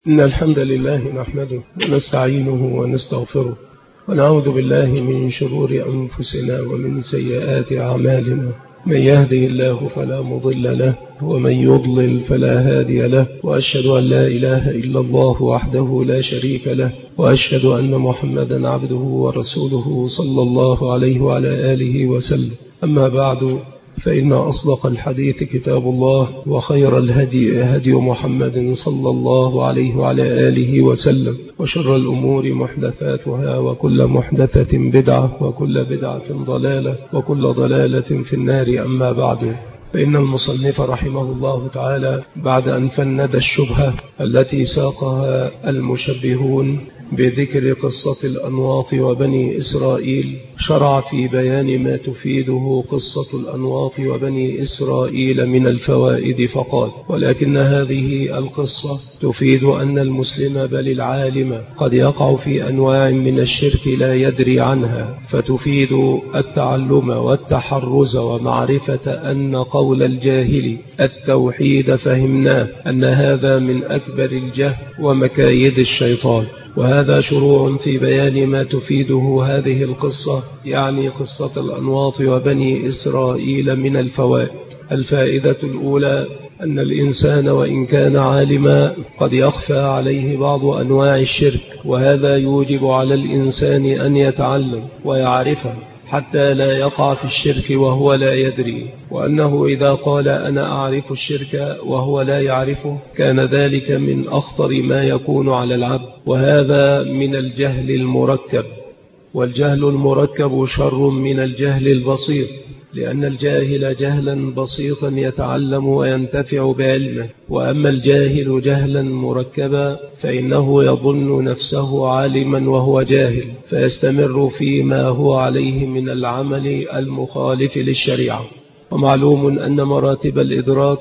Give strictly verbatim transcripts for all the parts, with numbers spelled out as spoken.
إن الحمد لله نحمده ونستعينه ونستغفره ونعوذ بالله من شرور أنفسنا ومن سيئات أعمالنا. من يهده الله فلا مضل له ومن يضلل فلا هادي له، وأشهد أن لا إله إلا الله وحده لا شريك له، وأشهد أن محمدا عبده ورسوله صلى الله عليه وعلى آله وسلم. أما بعد، فإن أصدق الحديث كتاب الله، وخير الهدي هدي محمد صلى الله عليه وعلى آله وسلم، وشر الأمور محدثاتها، وكل محدثة بدعة، وكل بدعة ضلالة، وكل ضلالة في النار. أما بعد، فإن المصنف رحمه الله تعالى بعد أن فند الشبهة التي ساقها المشبهون بذكر قصة الأنواط وبني إسرائيل، شرع في بيان ما تفيده قصة الأنواط وبني إسرائيل من الفوائد فقال: ولكن هذه القصة تفيد أن المسلم بل العالم قد يقع في أنواع من الشرك لا يدري عنها، فتفيد التعلم والتحرز ومعرفة أن قول الجاهل التوحيد فهمناه أن هذا من أكبر الجهل ومكايد الشيطان. وهذا شروع في بيان ما تفيده هذه القصة، يعني قصة الأنواط وبني إسرائيل من الفوائد. الفائدة الأولى أن الإنسان وإن كان عالما قد يخفى عليه بعض أنواع الشرك، وهذا يوجب على الإنسان أن يتعلم ويعرفه حتى لا يقع في الشرك وهو لا يدري، وأنه إذا قال أنا أعرف الشرك وهو لا يعرفه كان ذلك من أخطر ما يكون على العبد، وهذا من الجهل المركب. والجهل المركب شر من الجهل البسيط، لأن الجاهل جهلا بسيطا يتعلم وينتفع بعلمه، وأما الجاهل جهلا مركبا فإنه يظن نفسه عالما وهو جاهل، فيستمر فيما هو عليه من العمل المخالف للشريعة. ومعلوم أن مراتب الإدراك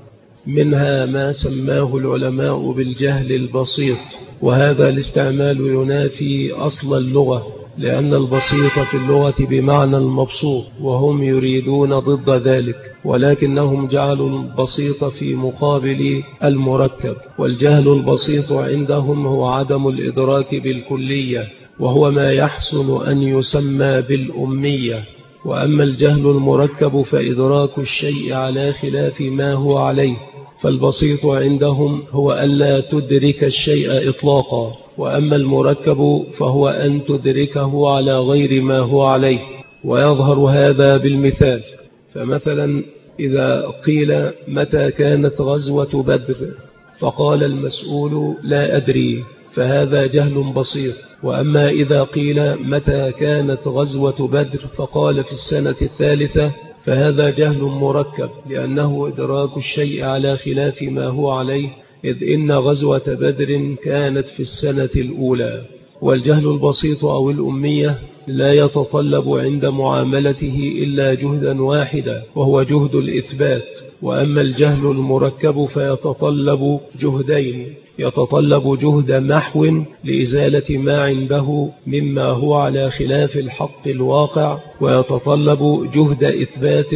منها ما سماه العلماء بالجهل البسيط، وهذا الاستعمال ينافي أصل اللغة، لأن البسيط في اللغة بمعنى المبسوط، وهم يريدون ضد ذلك، ولكنهم جعلوا البسيط في مقابل المركب. والجهل البسيط عندهم هو عدم الإدراك بالكلية، وهو ما يحسن أن يسمى بالأمية. وأما الجهل المركب فإدراك الشيء على خلاف ما هو عليه، فالبسيط عندهم هو ألا تدرك الشيء إطلاقا، وأما المركب فهو أن تدركه على غير ما هو عليه. ويظهر هذا بالمثال، فمثلا إذا قيل متى كانت غزوة بدر فقال المسؤول لا أدري، فهذا جهل بسيط. وأما إذا قيل متى كانت غزوة بدر فقال في السنة الثالثة، فهذا جهل مركب، لأنه إدراك الشيء على خلاف ما هو عليه، إذ إن غزوة بدر كانت في السنة الأولى. والجهل البسيط أو الأمية لا يتطلب عند معاملته إلا جهدا واحدا، وهو جهد الإثبات. وأما الجهل المركب فيتطلب جهدين، يتطلب جهد محو لإزالة ما عنده مما هو على خلاف الحق الواقع، ويتطلب جهد إثبات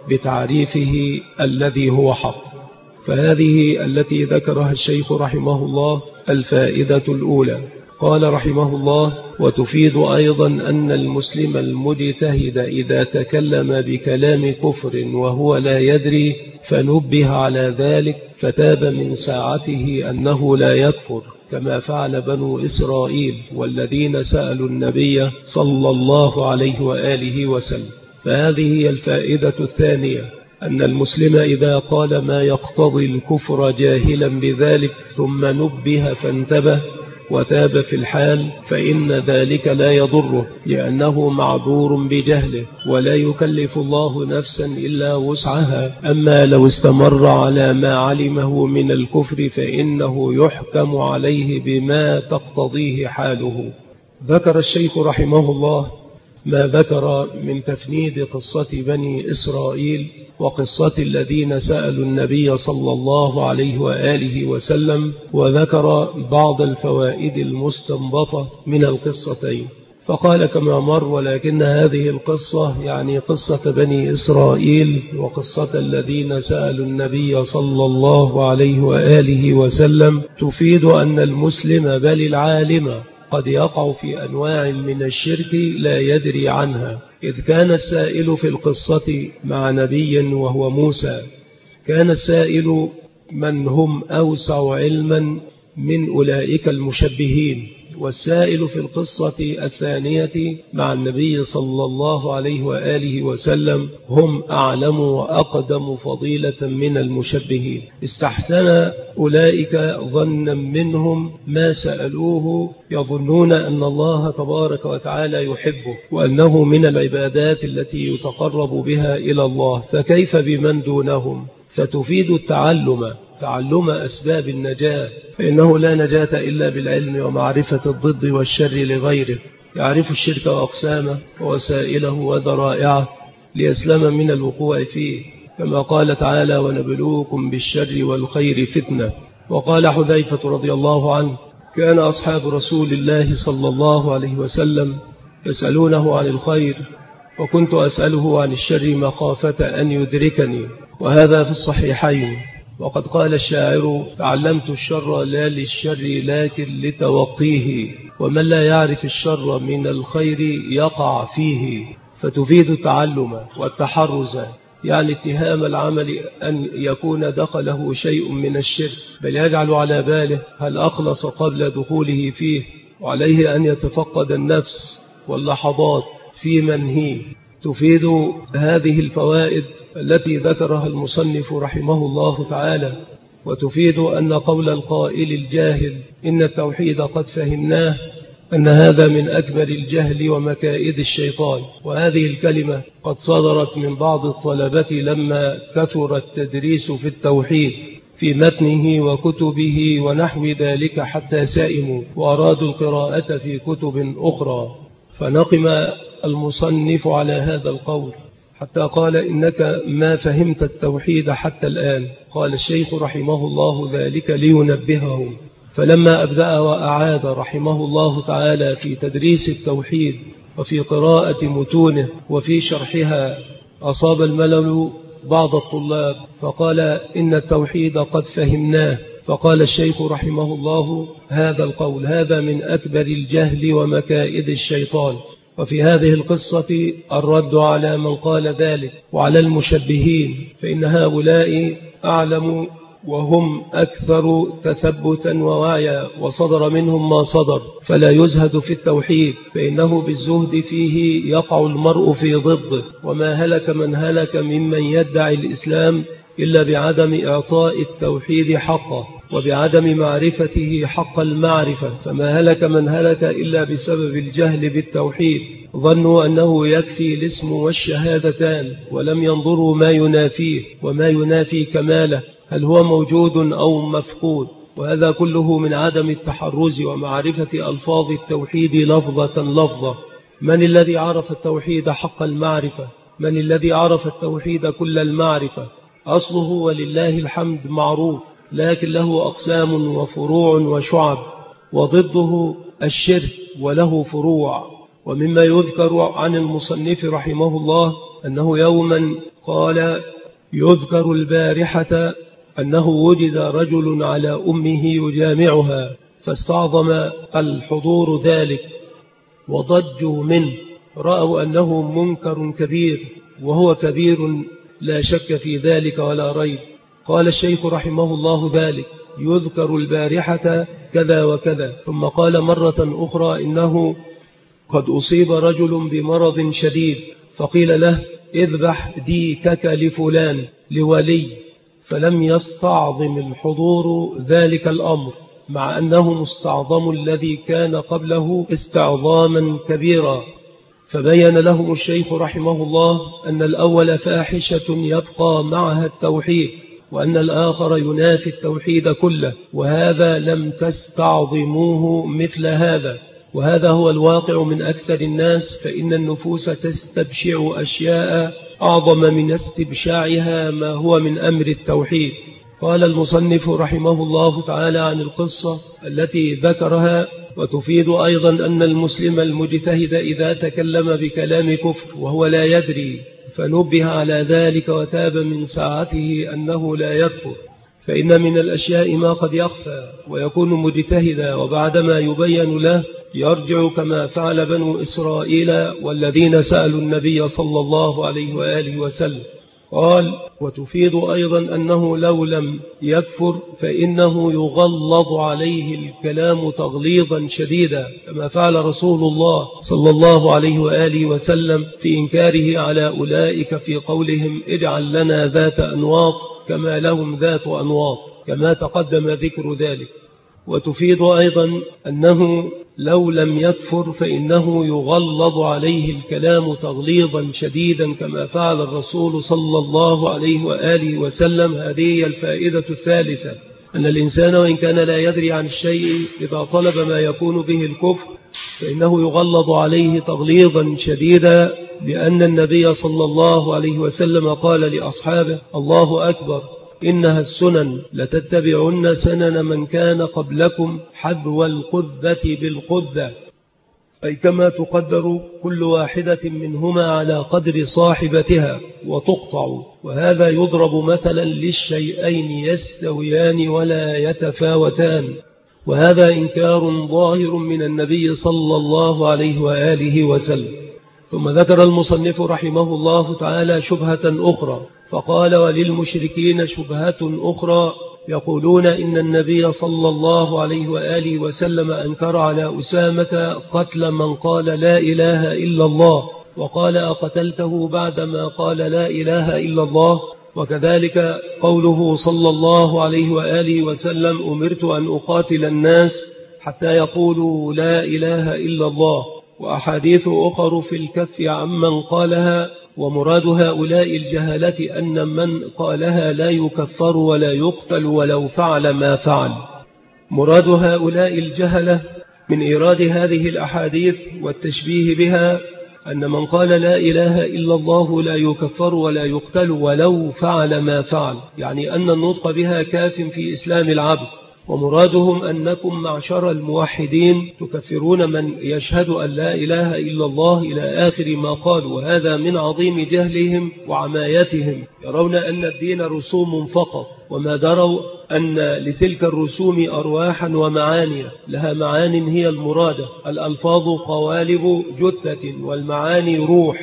بتعريفه الذي هو حق. فهذه التي ذكرها الشيخ رحمه الله الفائدة الأولى. قال رحمه الله: وتفيد أيضا أن المسلم المجتهد إذا تكلم بكلام كفر وهو لا يدري فنبه على ذلك فتاب من ساعته أنه لا يكفر، كما فعل بنو إسرائيل والذين سألوا النبي صلى الله عليه وآله وسلم. فهذه هي الفائدة الثانية، أن المسلم إذا قال ما يقتضي الكفر جاهلا بذلك ثم نبه فانتبه وتاب في الحال، فإن ذلك لا يضره، لأنه معذور بجهله، ولا يكلف الله نفسا إلا وسعها. أما لو استمر على ما علمه من الكفر فإنه يحكم عليه بما تقتضيه حاله. ذكر الشيخ رحمه الله ما ذكر من تفنيد قصة بني إسرائيل وقصة الذين سألوا النبي صلى الله عليه وآله وسلم، وذكر بعض الفوائد المستنبطة من القصتين. فقال كما مر: ولكن هذه القصة يعني قصة بني إسرائيل وقصة الذين سألوا النبي صلى الله عليه وآله وسلم تفيد أن المسلم بل العالم قد يقع في أنواع من الشرك لا يدري عنها، إذ كان السائل في القصة مع نبي وهو موسى، كان السائل من هم أوسع علما من أولئك المشبهين، والسائل في القصة الثانية مع النبي صلى الله عليه وآله وسلم هم أعلم وأقدم فضيلة من المشبهين. استحسن أولئك ظنا منهم ما سألوه، يظنون أن الله تبارك وتعالى يحبه وأنه من العبادات التي يتقرب بها إلى الله، فكيف بمن دونهم؟ فتفيد التعلم، تعلم أسباب النجاة، فإنه لا نجاة إلا بالعلم ومعرفة الضد والشر لغيره، يعرف الشرك وأقسامه ووسائله وذرائعه ليسلم من الوقوع فيه، كما قال تعالى: ونبلوكم بالشر والخير فتنة. وقال حذيفة رضي الله عنه: كان أصحاب رسول الله صلى الله عليه وسلم يسألونه عن الخير، وكنت أسأله عن الشر مخافة أن يدركني، وهذا في الصحيحين. وقد قال الشاعر: تعلمت الشر لا للشر لكن لتوقيه، ومن لا يعرف الشر من الخير يقع فيه. فتفيد التعلم والتحرز، يعني اتهام العمل أن يكون دخله شيء من الشرك، بل يجعل على باله هل أخلص قبل دخوله فيه، وعليه أن يتفقد النفس واللحظات في منهيه. تفيد هذه الفوائد التي ذكرها المصنف رحمه الله تعالى، وتفيد أن قول القائل الجاهل إن التوحيد قد فهمناه، أن هذا من أكبر الجهل ومكائد الشيطان. وهذه الكلمة قد صدرت من بعض الطلبة لما كثر التدريس في التوحيد في متنه وكتبه ونحو ذلك حتى سائموا وأرادوا القراءة في كتب أخرى، فنقم المصنف على هذا القول حتى قال: إنك ما فهمت التوحيد حتى الآن. قال الشيخ رحمه الله ذلك لينبههم، فلما أبدأ وأعاد رحمه الله تعالى في تدريس التوحيد وفي قراءة متونه وفي شرحها، أصاب الملل بعض الطلاب فقال: إن التوحيد قد فهمناه. فقال الشيخ رحمه الله هذا القول هذا من أكبر الجهل ومكائد الشيطان. وفي هذه القصة الرد على من قال ذلك وعلى المشبهين، فإن هؤلاء أعلم وهم أكثر تثبتا ووعيا، وصدر منهم ما صدر، فلا يزهد في التوحيد، فإنه بالزهد فيه يقع المرء في ضده. وما هلك من هلك ممن يدعي الإسلام إلا بعدم إعطاء التوحيد حقه وبعدم معرفته حق المعرفة، فما هلك من هلك إلا بسبب الجهل بالتوحيد، ظنوا أنه يكفي الاسم والشهادتان ولم ينظروا ما ينافيه وما ينافي كماله، هل هو موجود أو مفقود. وهذا كله من عدم التحرز ومعرفة ألفاظ التوحيد لفظة لفظة. من الذي عرف التوحيد حق المعرفة؟ من الذي عرف التوحيد كل المعرفة؟ أصله ولله الحمد معروف، لكن له أقسام وفروع وشعب، وضده الشرك وله فروع. ومما يذكر عن المصنف رحمه الله أنه يوما قال: يذكر البارحة أنه وجد رجل على أمه يجامعها، فاستعظم الحضور ذلك وضجوا منه، رأوا أنه منكر كبير، وهو كبير لا شك في ذلك ولا ريب. قال الشيخ رحمه الله ذلك: يذكر البارحة كذا وكذا. ثم قال مرة أخرى إنه قد أصيب رجل بمرض شديد، فقيل له: اذبح ديكك لفلان لولي، فلم يستعظم الحضور ذلك الأمر، مع أنه مستعظم الذي كان قبله استعظاما كبيرا. فبين لهم الشيخ رحمه الله أن الأول فاحشة يبقى معها التوحيد، وأن الآخر ينافي التوحيد كله، وهذا لم تستعظموه مثل هذا. وهذا هو الواقع من أكثر الناس، فإن النفوس تستبشع أشياء أعظم من استبشاعها ما هو من أمر التوحيد. قال المصنف رحمه الله تعالى عن القصة التي ذكرها: وتفيد أيضا أن المسلم المجتهد إذا تكلم بكلام كفر وهو لا يدري فنبه على ذلك وتاب من ساعته أنه لا يكفر، فإن من الأشياء ما قد يخفى ويكون مجتهدا وبعدما يبين له يرجع كما فعل بنو إسرائيل والذين سألوا النبي صلى الله عليه وآله وسلم. قال: وتفيد أيضا أنه لو لم يكفر فإنه يغلظ عليه الكلام تغليظا شديدا كما فعل رسول الله صلى الله عليه وآله وسلم في إنكاره على أولئك في قولهم: اجعل لنا ذات أنواط كما لهم ذات أنواط، كما تقدم ذكر ذلك. وتفيد أيضا أنه لو لم يكفر فإنه يغلظ عليه الكلام تغليظا شديدا كما فعل الرسول صلى الله عليه وآله وسلم. هذه الفائدة الثالثة، أن الإنسان وإن كان لا يدري عن الشيء إذا طلب ما يكون به الكفر فإنه يغلظ عليه تغليظا شديدا، لأن النبي صلى الله عليه وسلم قال لأصحابه: الله أكبر، إنها السنن لتتبعن سنن من كان قبلكم حذو القذة بالقذة، أي كما تقدر كل واحدة منهما على قدر صاحبتها وتقطع. وهذا يضرب مثلا للشيئين يستويان ولا يتفاوتان، وهذا إنكار ظاهر من النبي صلى الله عليه وآله وسلم. ثم ذكر المصنف رحمه الله تعالى شبهة أخرى فقال: وللمشركين شبهة أخرى يقولون إن النبي صلى الله عليه وآله وسلم أنكر على أسامة قتل من قال لا إله إلا الله، وقال: أقتلته بعدما قال لا إله إلا الله. وكذلك قوله صلى الله عليه وآله وسلم: أمرت أن أقاتل الناس حتى يقولوا لا إله إلا الله. وأحاديث أخر في الكف عمن قالها. ومراد هؤلاء الجهلة أن من قالها لا يكفر ولا يقتل ولو فعل ما فعل. مراد هؤلاء الجهلة من إيراد هذه الأحاديث والتشبيه بها أن من قال لا إله إلا الله لا يكفر ولا يقتل ولو فعل ما فعل، يعني أن النطق بها كاف في إسلام العبد. ومرادهم أنكم معشر الموحدين تكفرون من يشهد أن لا إله إلا الله إلى آخر ما قالوا، وهذا من عظيم جهلهم وعمايتهم. يرون أن الدين رسوم فقط، وما دروا أن لتلك الرسوم أرواحا ومعاني، لها معان هي المرادة. الألفاظ قوالب جثة والمعاني روح،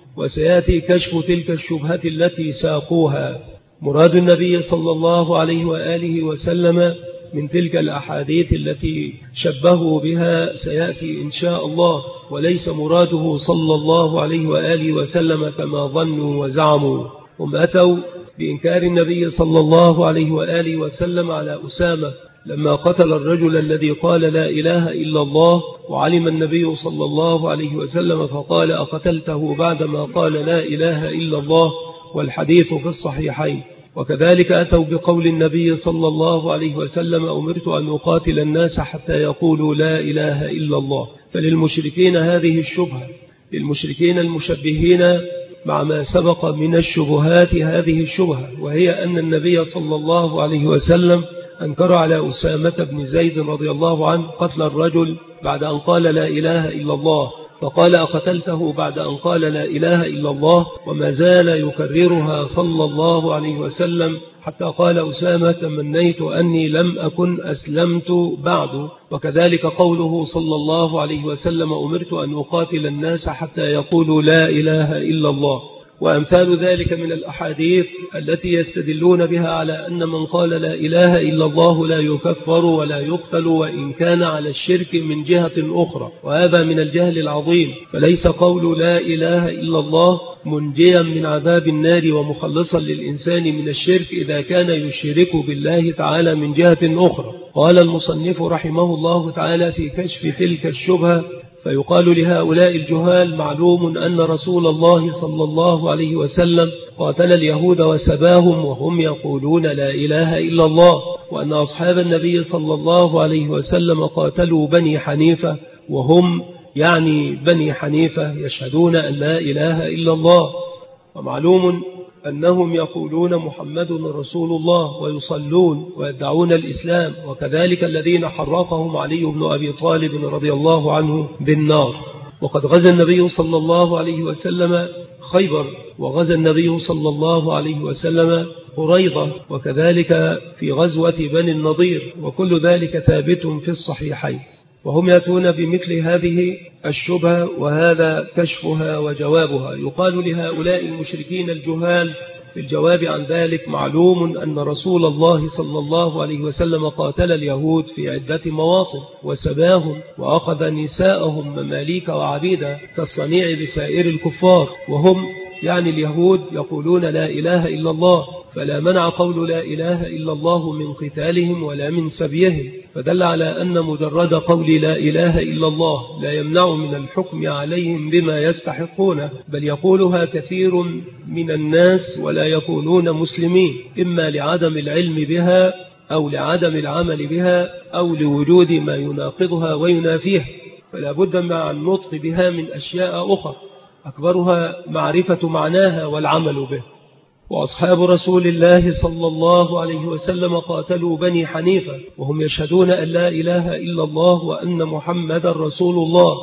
وسيأتي كشف تلك الشبهة التي ساقوها. مراد النبي صلى الله عليه وآله وسلم من تلك الأحاديث التي شبهوا بها سيأتي إن شاء الله، وليس مراده صلى الله عليه وآله وسلم كما ظنوا وزعموا. هم أتوا بإنكار النبي صلى الله عليه وآله وسلم على أسامة لما قتل الرجل الذي قال لا إله إلا الله، وعلم النبي صلى الله عليه وسلم فقال: أقتلته بعدما قال لا إله إلا الله، والحديث في الصحيحين. وكذلك أتوا بقول النبي صلى الله عليه وسلم: أمرت أن أقاتل الناس حتى يقولوا لا إله إلا الله. فللمشركين هذه الشبهة، للمشركين المشبهين مع ما سبق من الشبهات هذه الشبهة، وهي أن النبي صلى الله عليه وسلم أنكر على أسامة بن زيد رضي الله عنه قتل الرجل بعد أن قال لا إله إلا الله، فقال: أقتلته بعد أن قال لا إله إلا الله، وما زال يكررها صلى الله عليه وسلم حتى قال أسامة: تمنيت أني لم أكن أسلمت بعد. وكذلك قوله صلى الله عليه وسلم: أمرت أن أقاتل الناس حتى يقولوا لا إله إلا الله. وأمثال ذلك من الأحاديث التي يستدلون بها على أن من قال لا إله إلا الله لا يكفر ولا يقتل وإن كان على الشرك من جهة أخرى، وهذا من الجهل العظيم. فليس قول لا إله إلا الله منجيا من عذاب النار ومخلصا للإنسان من الشرك إذا كان يشرك بالله تعالى من جهة أخرى. قال المصنف رحمه الله تعالى في كشف تلك الشبهة: فيقال لهؤلاء الجهال: معلوم أن رسول الله صلى الله عليه وسلم قاتل اليهود وسباهم وهم يقولون لا إله إلا الله، وأن أصحاب النبي صلى الله عليه وسلم قاتلوا بني حنيفة وهم يعني بني حنيفة يشهدون أن لا إله إلا الله. ومعلوم أنهم يقولون محمد رسول الله ويصلون ويدعون الإسلام، وكذلك الذين حرقهم علي بن أبي طالب رضي الله عنه بالنار. وقد غزا النبي صلى الله عليه وسلم خيبر، وغزا النبي صلى الله عليه وسلم قريظة، وكذلك في غزوة بني النضير، وكل ذلك ثابت في الصحيحين. وهم يأتون بمثل هذه الشبهة، وهذا كشفها وجوابها. يقال لهؤلاء المشركين الجهال في الجواب عن ذلك: معلوم أن رسول الله صلى الله عليه وسلم قاتل اليهود في عدة مواطن وسباهم وأخذ نساءهم مماليك وعبيدا كالصنيع بسائر الكفار، وهم يعني اليهود يقولون لا إله إلا الله، فلا منع قول لا إله إلا الله من قتالهم ولا من سبيهم، فدل على أن مجرد قول لا إله إلا الله لا يمنع من الحكم عليهم بما يستحقونه، بل يقولها كثير من الناس ولا يكونون مسلمين، إما لعدم العلم بها أو لعدم العمل بها أو لوجود ما يناقضها وينافيها، فلا بد مع النطق بها من أشياء أخرى أكبرها معرفة معناها والعمل به. وأصحاب رسول الله صلى الله عليه وسلم قاتلوا بني حنيفة وهم يشهدون أن لا إله إلا الله وأن محمد رسول الله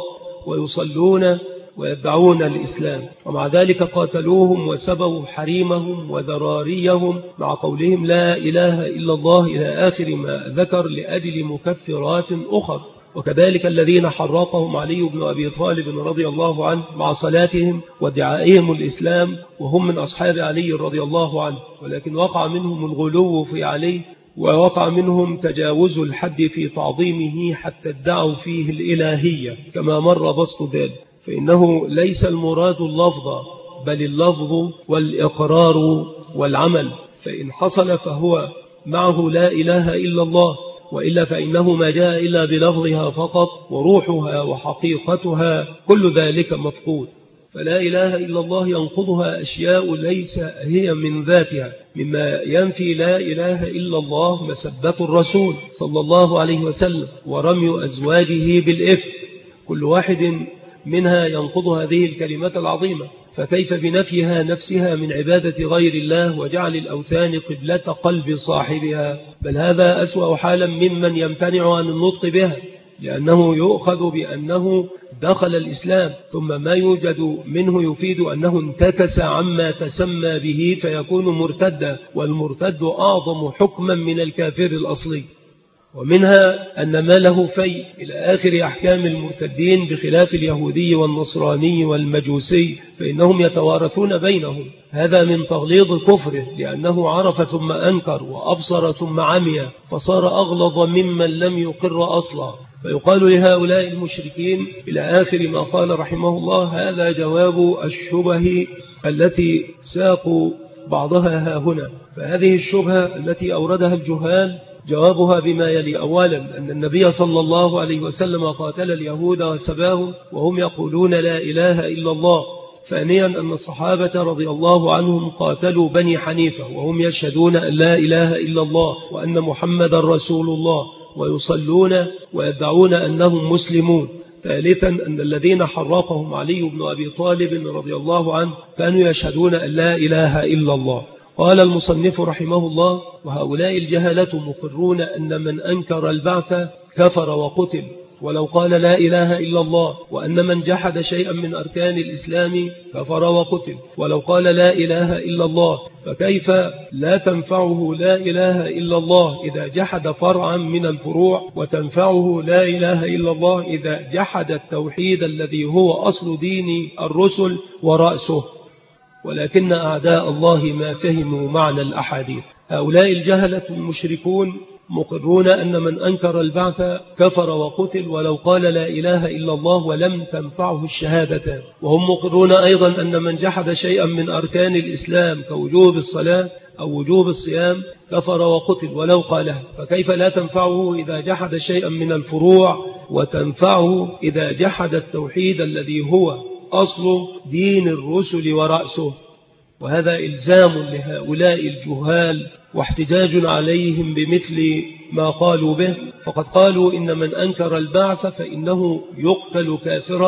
ويصلون ويدعون الإسلام، ومع ذلك قاتلوهم وسبوا حريمهم وذراريهم مع قولهم لا إله إلا الله إلى آخر ما ذكر لأجل مكفرات أخرى. وكذلك الذين حرقهم علي بن أبي طالب رضي الله عنه مع صلاتهم وادعائهم الإسلام وهم من أصحاب علي رضي الله عنه، ولكن وقع منهم الغلو في علي، ووقع منهم تجاوز الحد في تعظيمه حتى ادعوا فيه الإلهية كما مر بسط ذلك، فإنه ليس المراد اللفظ بل اللفظ والإقرار والعمل، فإن حصل فهو معه لا إله إلا الله، وإلا فإنه ما جاء إلا بلفظها فقط، وروحها وحقيقتها كل ذلك مفقود. فلا إله إلا الله ينقضها أشياء ليس هي من ذاتها، مما ينفي لا إله إلا الله مسبة الرسول صلى الله عليه وسلم ورمي أزواجه بالإفك، كل واحد منها ينقض هذه الكلمات العظيمة، فكيف بنفيها نفسها من عبادة غير الله وجعل الأوثان قبلة قلب صاحبها؟ بل هذا أسوأ حالا ممن يمتنع عن النطق بها، لأنه يؤخذ بأنه دخل الإسلام، ثم ما يوجد منه يفيد أنه انتكس عما تسمى به فيكون مرتدا، والمرتد أعظم حكما من الكافر الأصلي. ومنها أن ما له في إلى آخر أحكام المرتدين بخلاف اليهودي والنصراني والمجوسي، فإنهم يتوارثون بينهم، هذا من تغليظ كفره، لأنه عرف ثم أنكر وأبصر ثم عمي، فصار أغلظ ممن لم يقر أصلا. فيقال لهؤلاء المشركين إلى آخر ما قال رحمه الله: هذا جواب الشبه التي ساقوا بعضها ها هنا. فهذه الشبهة التي أوردها الجهال جوابها بما يلي: أولا أن النبي صلى الله عليه وسلم قاتل اليهود وسباهم وهم يقولون لا إله إلا الله. ثانيا أن الصحابة رضي الله عنهم قاتلوا بني حنيفة وهم يشهدون أن لا إله إلا الله وأن محمد رسول الله ويصلون ويدعون أنهم مسلمون. ثالثا أن الذين حرقهم علي بن أبي طالب رضي الله عنه كانوا يشهدون أن لا إله إلا الله. قال المصنف رحمه الله: وهؤلاء الجهلة مقرون أن من أنكر البعث كفر وقتل ولو قال لا إله إلا الله، وأن من جحد شيئا من أركان الإسلام كفر وقتل ولو قال لا إله إلا الله، فكيف لا تنفعه لا إله إلا الله إذا جحد فرعا من الفروع، وتنفعه لا إله إلا الله إذا جحد التوحيد الذي هو أصل دين الرسل ورأسه. ولكن أعداء الله ما فهموا معنى الأحاديث. هؤلاء الجهلة المشركون مقرون أن من أنكر البعث كفر وقتل ولو قال لا إله إلا الله ولم تنفعه الشهادتان، وهم مقرون أيضا أن من جحد شيئا من أركان الإسلام كوجوب الصلاة أو وجوب الصيام كفر وقتل ولو قالها، فكيف لا تنفعه إذا جحد شيئا من الفروع وتنفعه إذا جحد التوحيد الذي هو أصل دين الرسل ورأسه؟ وهذا إلزام لهؤلاء الجهال واحتجاج عليهم بمثل ما قالوا به، فقد قالوا إن من أنكر البعث فإنه يقتل كافرا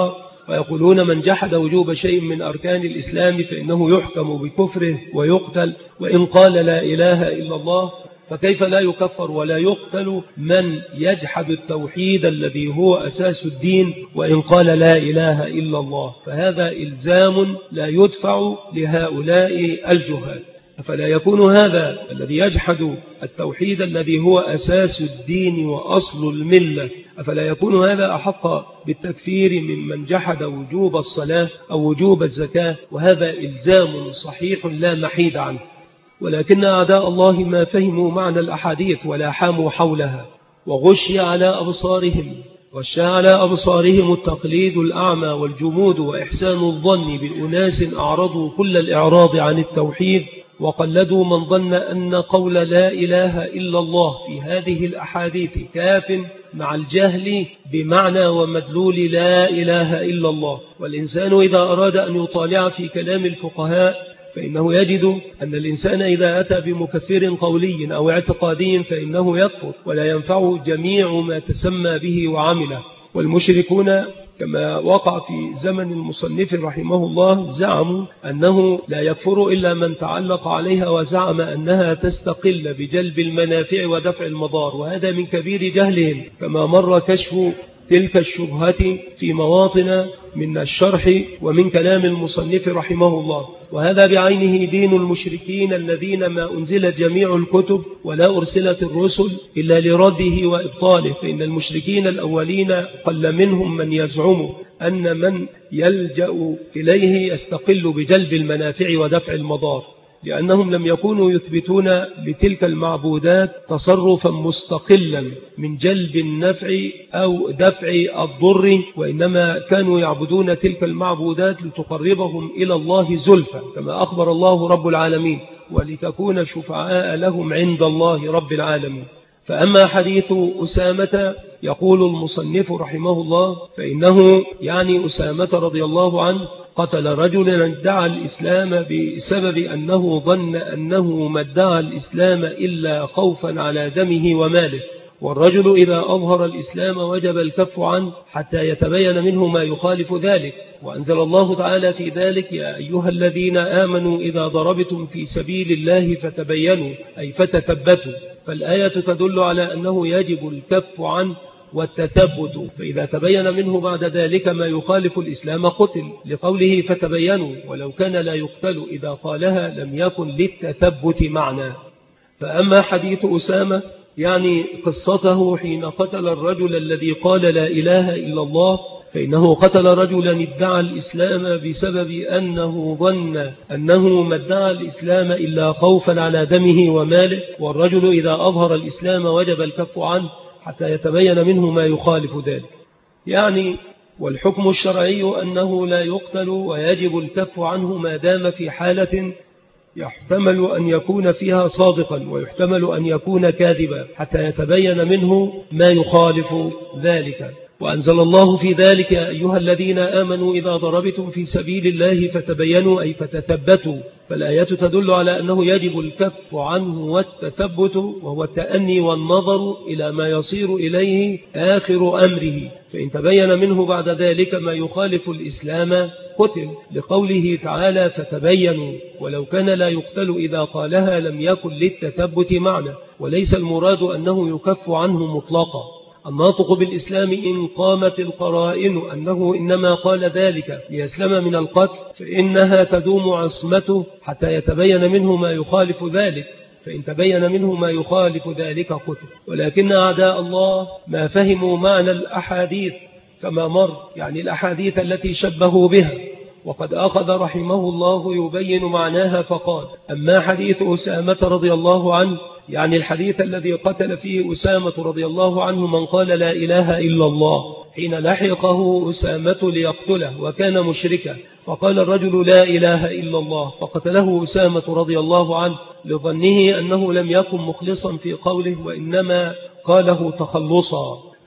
ويقولون من جحد وجوب شيء من أركان الإسلام فإنه يحكم بكفره ويقتل، وإن قال لا إله إلا الله فكيف لا يكفر ولا يقتل من يجحد التوحيد الذي هو أساس الدين وإن قال لا إله إلا الله؟ فهذا إلزام لا يدفع لهؤلاء الجهال. فلا يكون هذا الذي يجحد التوحيد الذي هو أساس الدين وأصل الملة، أفلا يكون هذا أحق بالتكفير ممن جحد وجوب الصلاة أو وجوب الزكاة؟ وهذا إلزام صحيح لا محيد عنه. ولكن أعداء الله ما فهموا معنى الأحاديث ولا حاموا حولها، وغشي على أبصارهم غشى على أبصارهم التقليد الأعمى والجمود وإحسان الظن بالأناس أعرضوا كل الإعراض عن التوحيد، وقلدوا من ظن أن قول لا إله إلا الله في هذه الأحاديث كاف مع الجهل بمعنى ومدلول لا إله إلا الله. والإنسان إذا أراد أن يطالع في كلام الفقهاء فإنه يجد أن الإنسان إذا أتى بمكفر قولي أو اعتقادي فإنه يكفر ولا ينفعه جميع ما تسمى به وعمله. والمشركون كما وقع في زمن المصنف رحمه الله زعموا أنه لا يكفر إلا من تعلق عليها وزعم أنها تستقل بجلب المنافع ودفع المضار، وهذا من كبير جهلهم، كما مر كشف تلك الشبهة في مواطن من الشرح ومن كلام المصنف رحمه الله. وهذا بعينه دين المشركين الذين ما أنزلت جميع الكتب ولا أرسلت الرسل إلا لرده وإبطاله. فإن المشركين الأولين قل منهم من يزعم أن من يلجأ إليه يستقل بجلب المنافع ودفع المضار، لأنهم لم يكونوا يثبتون لتلك المعبودات تصرفا مستقلا من جلب النفع أو دفع الضر، وإنما كانوا يعبدون تلك المعبودات لتقربهم إلى الله زلفى كما أخبر الله رب العالمين، ولتكون شفعاء لهم عند الله رب العالمين. فأما حديث أسامة يقول المصنف رحمه الله فإنه يعني أسامة رضي الله عنه قتل رجلا ادعى الإسلام بسبب أنه ظن أنه ما ادعى الإسلام إلا خوفا على دمه وماله، والرجل إذا أظهر الإسلام وجب الكف عنه حتى يتبين منه ما يخالف ذلك. وأنزل الله تعالى في ذلك يا أيها الذين آمنوا إذا ضربتم في سبيل الله فتبينوا أي فتثبتوا، فالآية تدل على أنه يجب الكف عنه والتثبت، فإذا تبين منه بعد ذلك ما يخالف الإسلام قتل، لقوله فتبينوا، ولو كان لا يقتل إذا قالها لم يكن للتثبت معنى. فأما حديث أسامة يعني قصته حين قتل الرجل الذي قال لا إله إلا الله، فإنه قتل رجلا ادعى الإسلام بسبب أنه ظن أنه ما ادعى الإسلام إلا خوفا على دمه وماله، والرجل إذا أظهر الإسلام وجب الكف عنه حتى يتبين منه ما يخالف ذلك. يعني والحكم الشرعي أنه لا يقتل ويجب الكف عنه ما دام في حالة يحتمل أن يكون فيها صادقا ويحتمل أن يكون كاذبا حتى يتبين منه ما يخالف ذلك. وأنزل الله في ذلك يا أيها الذين آمنوا إذا ضربتم في سبيل الله فتبينوا أي فتثبتوا، فالآية تدل على أنه يجب الكف عنه والتثبت، وهو التأني والنظر إلى ما يصير إليه آخر أمره، فإن تبين منه بعد ذلك ما يخالف الإسلام قتل، لقوله تعالى فتبينوا، ولو كان لا يقتل إذا قالها لم يكن للتثبت معنى، وليس المراد أنه يكف عنه مطلقا. الناطق بالإسلام إن قامت القرائن أنه إنما قال ذلك ليسلم من القتل فإنها تدوم عصمته حتى يتبين منه ما يخالف ذلك، فإن تبين منه ما يخالف ذلك قتل. ولكن أعداء الله ما فهموا معنى الأحاديث كما مر، يعني الأحاديث التي شبهوا بها، وقد أخذ رحمه الله يبين معناها فقال أما حديث أسامة رضي الله عنه، يعني الحديث الذي قتل فيه أسامة رضي الله عنه من قال لا إله إلا الله حين لحقه أسامة ليقتله وكان مشركا، فقال الرجل لا إله إلا الله فقتله أسامة رضي الله عنه لظنه أنه لم يكن مخلصا في قوله وإنما قاله تخلصا،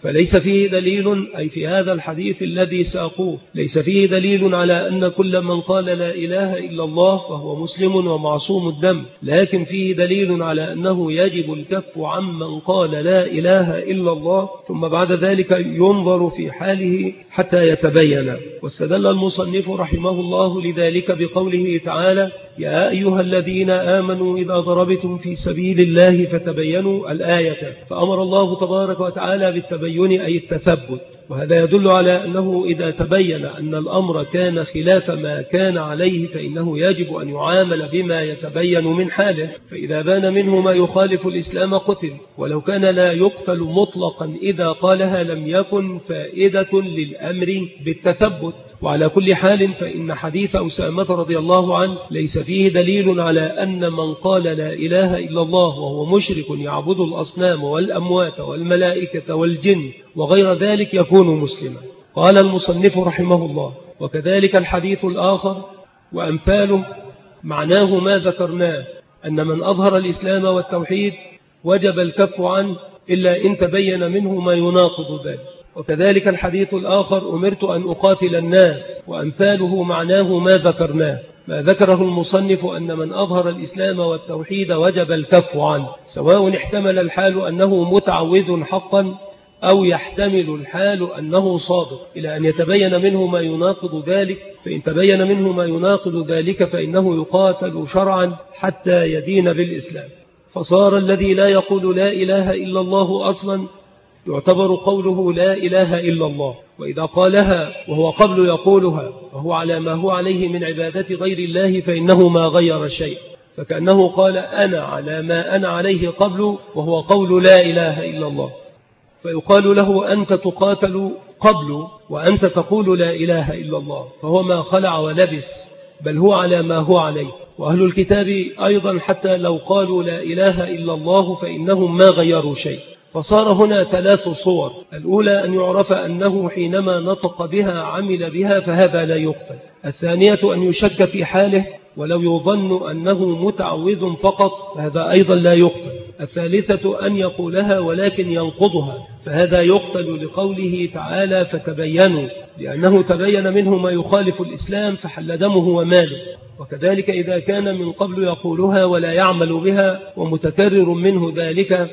فليس فيه دليل، أي في هذا الحديث الذي ساقوه ليس فيه دليل على أن كل من قال لا إله إلا الله فهو مسلم ومعصوم الدم، لكن فيه دليل على أنه يجب الكف عمن قال لا إله إلا الله، ثم بعد ذلك ينظر في حاله حتى يتبين. واستدل المصنف رحمه الله لذلك بقوله تعالى: يا أيها الذين آمنوا إذا ضربتم في سبيل الله فتبينوا الآية، فأمر الله تبارك وتعالى بالتبين أي التثبت، وهذا يدل على أنه إذا تبين أن الأمر كان خلاف ما كان عليه فإنه يجب أن يعامل بما يتبين من حاله، فإذا بان منه ما يخالف الإسلام قتل، ولو كان لا يقتل مطلقا إذا قالها لم يكن فائدة للأمر بالتثبت. وعلى كل حال فإن حديث أسامة رضي الله عنه ليس فيه دليل على أن من قال لا إله إلا الله وهو مشرك يعبد الأصنام والأموات والملائكة والجن وغير ذلك يكون مسلما. قال المصنف رحمه الله: وكذلك الحديث الآخر وأمثاله معناه ما ذكرناه، أن من أظهر الإسلام والتوحيد وجب الكف عنه إلا إن تبين منه ما يناقض ذلك. وكذلك الحديث الآخر: أمرت أن أقاتل الناس، وأمثاله معناه ما ذكرناه، ما ذكره المصنف أن من أظهر الإسلام والتوحيد وجب الكف عنه، سواء احتمل الحال أنه متعوذ حقا أو يحتمل الحال أنه صادق، إلى أن يتبين منه ما يناقض ذلك، فإن تبين منه ما يناقض ذلك فإنه يقاتل شرعا حتى يدين بالإسلام. فصار الذي لا يقول لا إله إلا الله أصلا يعتبر قوله لا إله إلا الله، وإذا قالها وهو قبل يقولها فهو على ما هو عليه من عبادة غير الله فإنه ما غير شيء، فكأنه قال أنا على ما أنا عليه قبل وهو قول لا إله إلا الله، فيقال له أنت تقاتل قبل وأنت تقول لا إله إلا الله، فهو ما خلع ولبس، بل هو على ما هو عليه. وأهل الكتاب أيضا حتى لو قالوا لا إله إلا الله فإنهم ما غيروا شيء. فصار هنا ثلاث صور: الأولى أن يعرف أنه حينما نطق بها عمل بها فهذا لا يقتل، الثانية أن يشك في حاله ولو يظن أنه متعوذ فقط فهذا أيضا لا يقتل، الثالثة أن يقولها ولكن ينقضها فهذا يقتل لقوله تعالى فتبينوا، لأنه تبين منه ما يخالف الإسلام فحل دمه وماله. وكذلك إذا كان من قبل يقولها ولا يعمل بها ومتكرر منه ذلك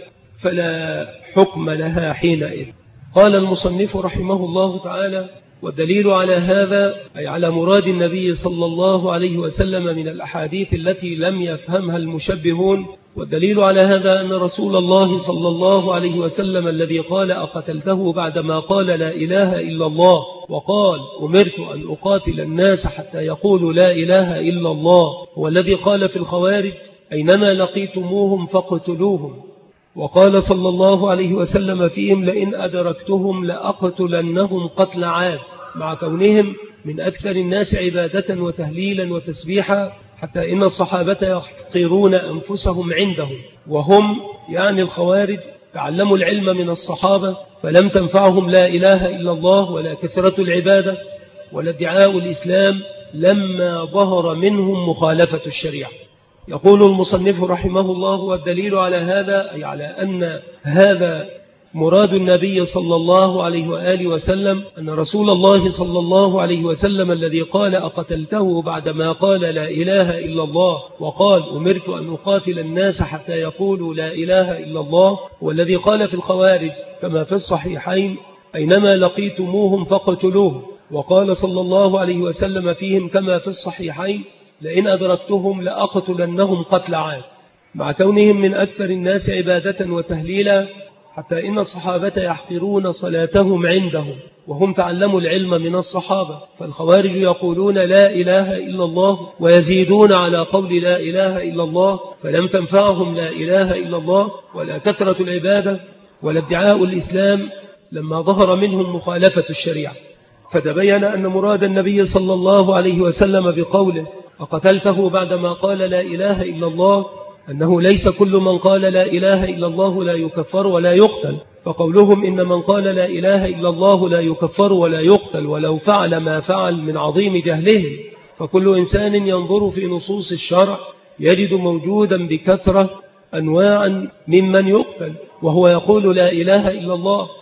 فلا حكم لها حينئذ. قال المصنف رحمه الله تعالى: والدليل على هذا أي على مراد النبي صلى الله عليه وسلم من الأحاديث التي لم يفهمها المشبهون، والدليل على هذا أن رسول الله صلى الله عليه وسلم الذي قال أقتلته بعدما قال لا إله إلا الله وقال أمرت أن أقاتل الناس حتى يقولوا لا إله إلا الله، هو الذي قال في الخوارج أينما لقيتموهم فاقتلوهم، وقال صلى الله عليه وسلم فيهم لئن أدركتهم لأقتلنهم قتل عاد، مع كونهم من أكثر الناس عبادة وتهليلا وتسبيحا، حتى إن الصحابة يحقرون أنفسهم عندهم، وهم يعني الخوارج تعلموا العلم من الصحابة فلم تنفعهم لا إله إلا الله ولا كثرة العبادة ولا ادعاء الإسلام لما ظهر منهم مخالفة الشريعة. يقول المصنف رحمه الله: والدليل على هذا أي على أن هذا مراد النبي صلى الله عليه وآله وسلم، أن رسول الله صلى الله عليه وسلم الذي قال أقتلته بعدما قال لا إله إلا الله وقال أمرت أن أقاتل الناس حتى يقولوا لا إله إلا الله، والذي قال في الخوارج كما في الصحيحين أينما لقيتموهم فاقتلوهم، وقال صلى الله عليه وسلم فيهم كما في الصحيحين لئن أدركتهم لأقتلنهم قتل عاد، مع كونهم من أكثر الناس عبادة وتهليلا، حتى إن الصحابة يحقرون صلاتهم عندهم وهم تعلموا العلم من الصحابة. فالخوارج يقولون لا إله إلا الله ويزيدون على قول لا إله إلا الله، فلم تنفعهم لا إله إلا الله ولا كثرة العبادة ولا ادعاء الإسلام لما ظهر منهم مخالفة الشريعة. فتبين أن مراد النبي صلى الله عليه وسلم بقوله أقتلته بعدما قال لا إله إلا الله أنه ليس كل من قال لا إله إلا الله لا يكفر ولا يقتل، فقولهم إن من قال لا إله إلا الله لا يكفر ولا يقتل ولو فعل ما فعل من عظيم جهلهم، فكل إنسان ينظر في نصوص الشرع يجد موجودا بكثرة أنواعا ممن يقتل وهو يقول لا إله إلا الله،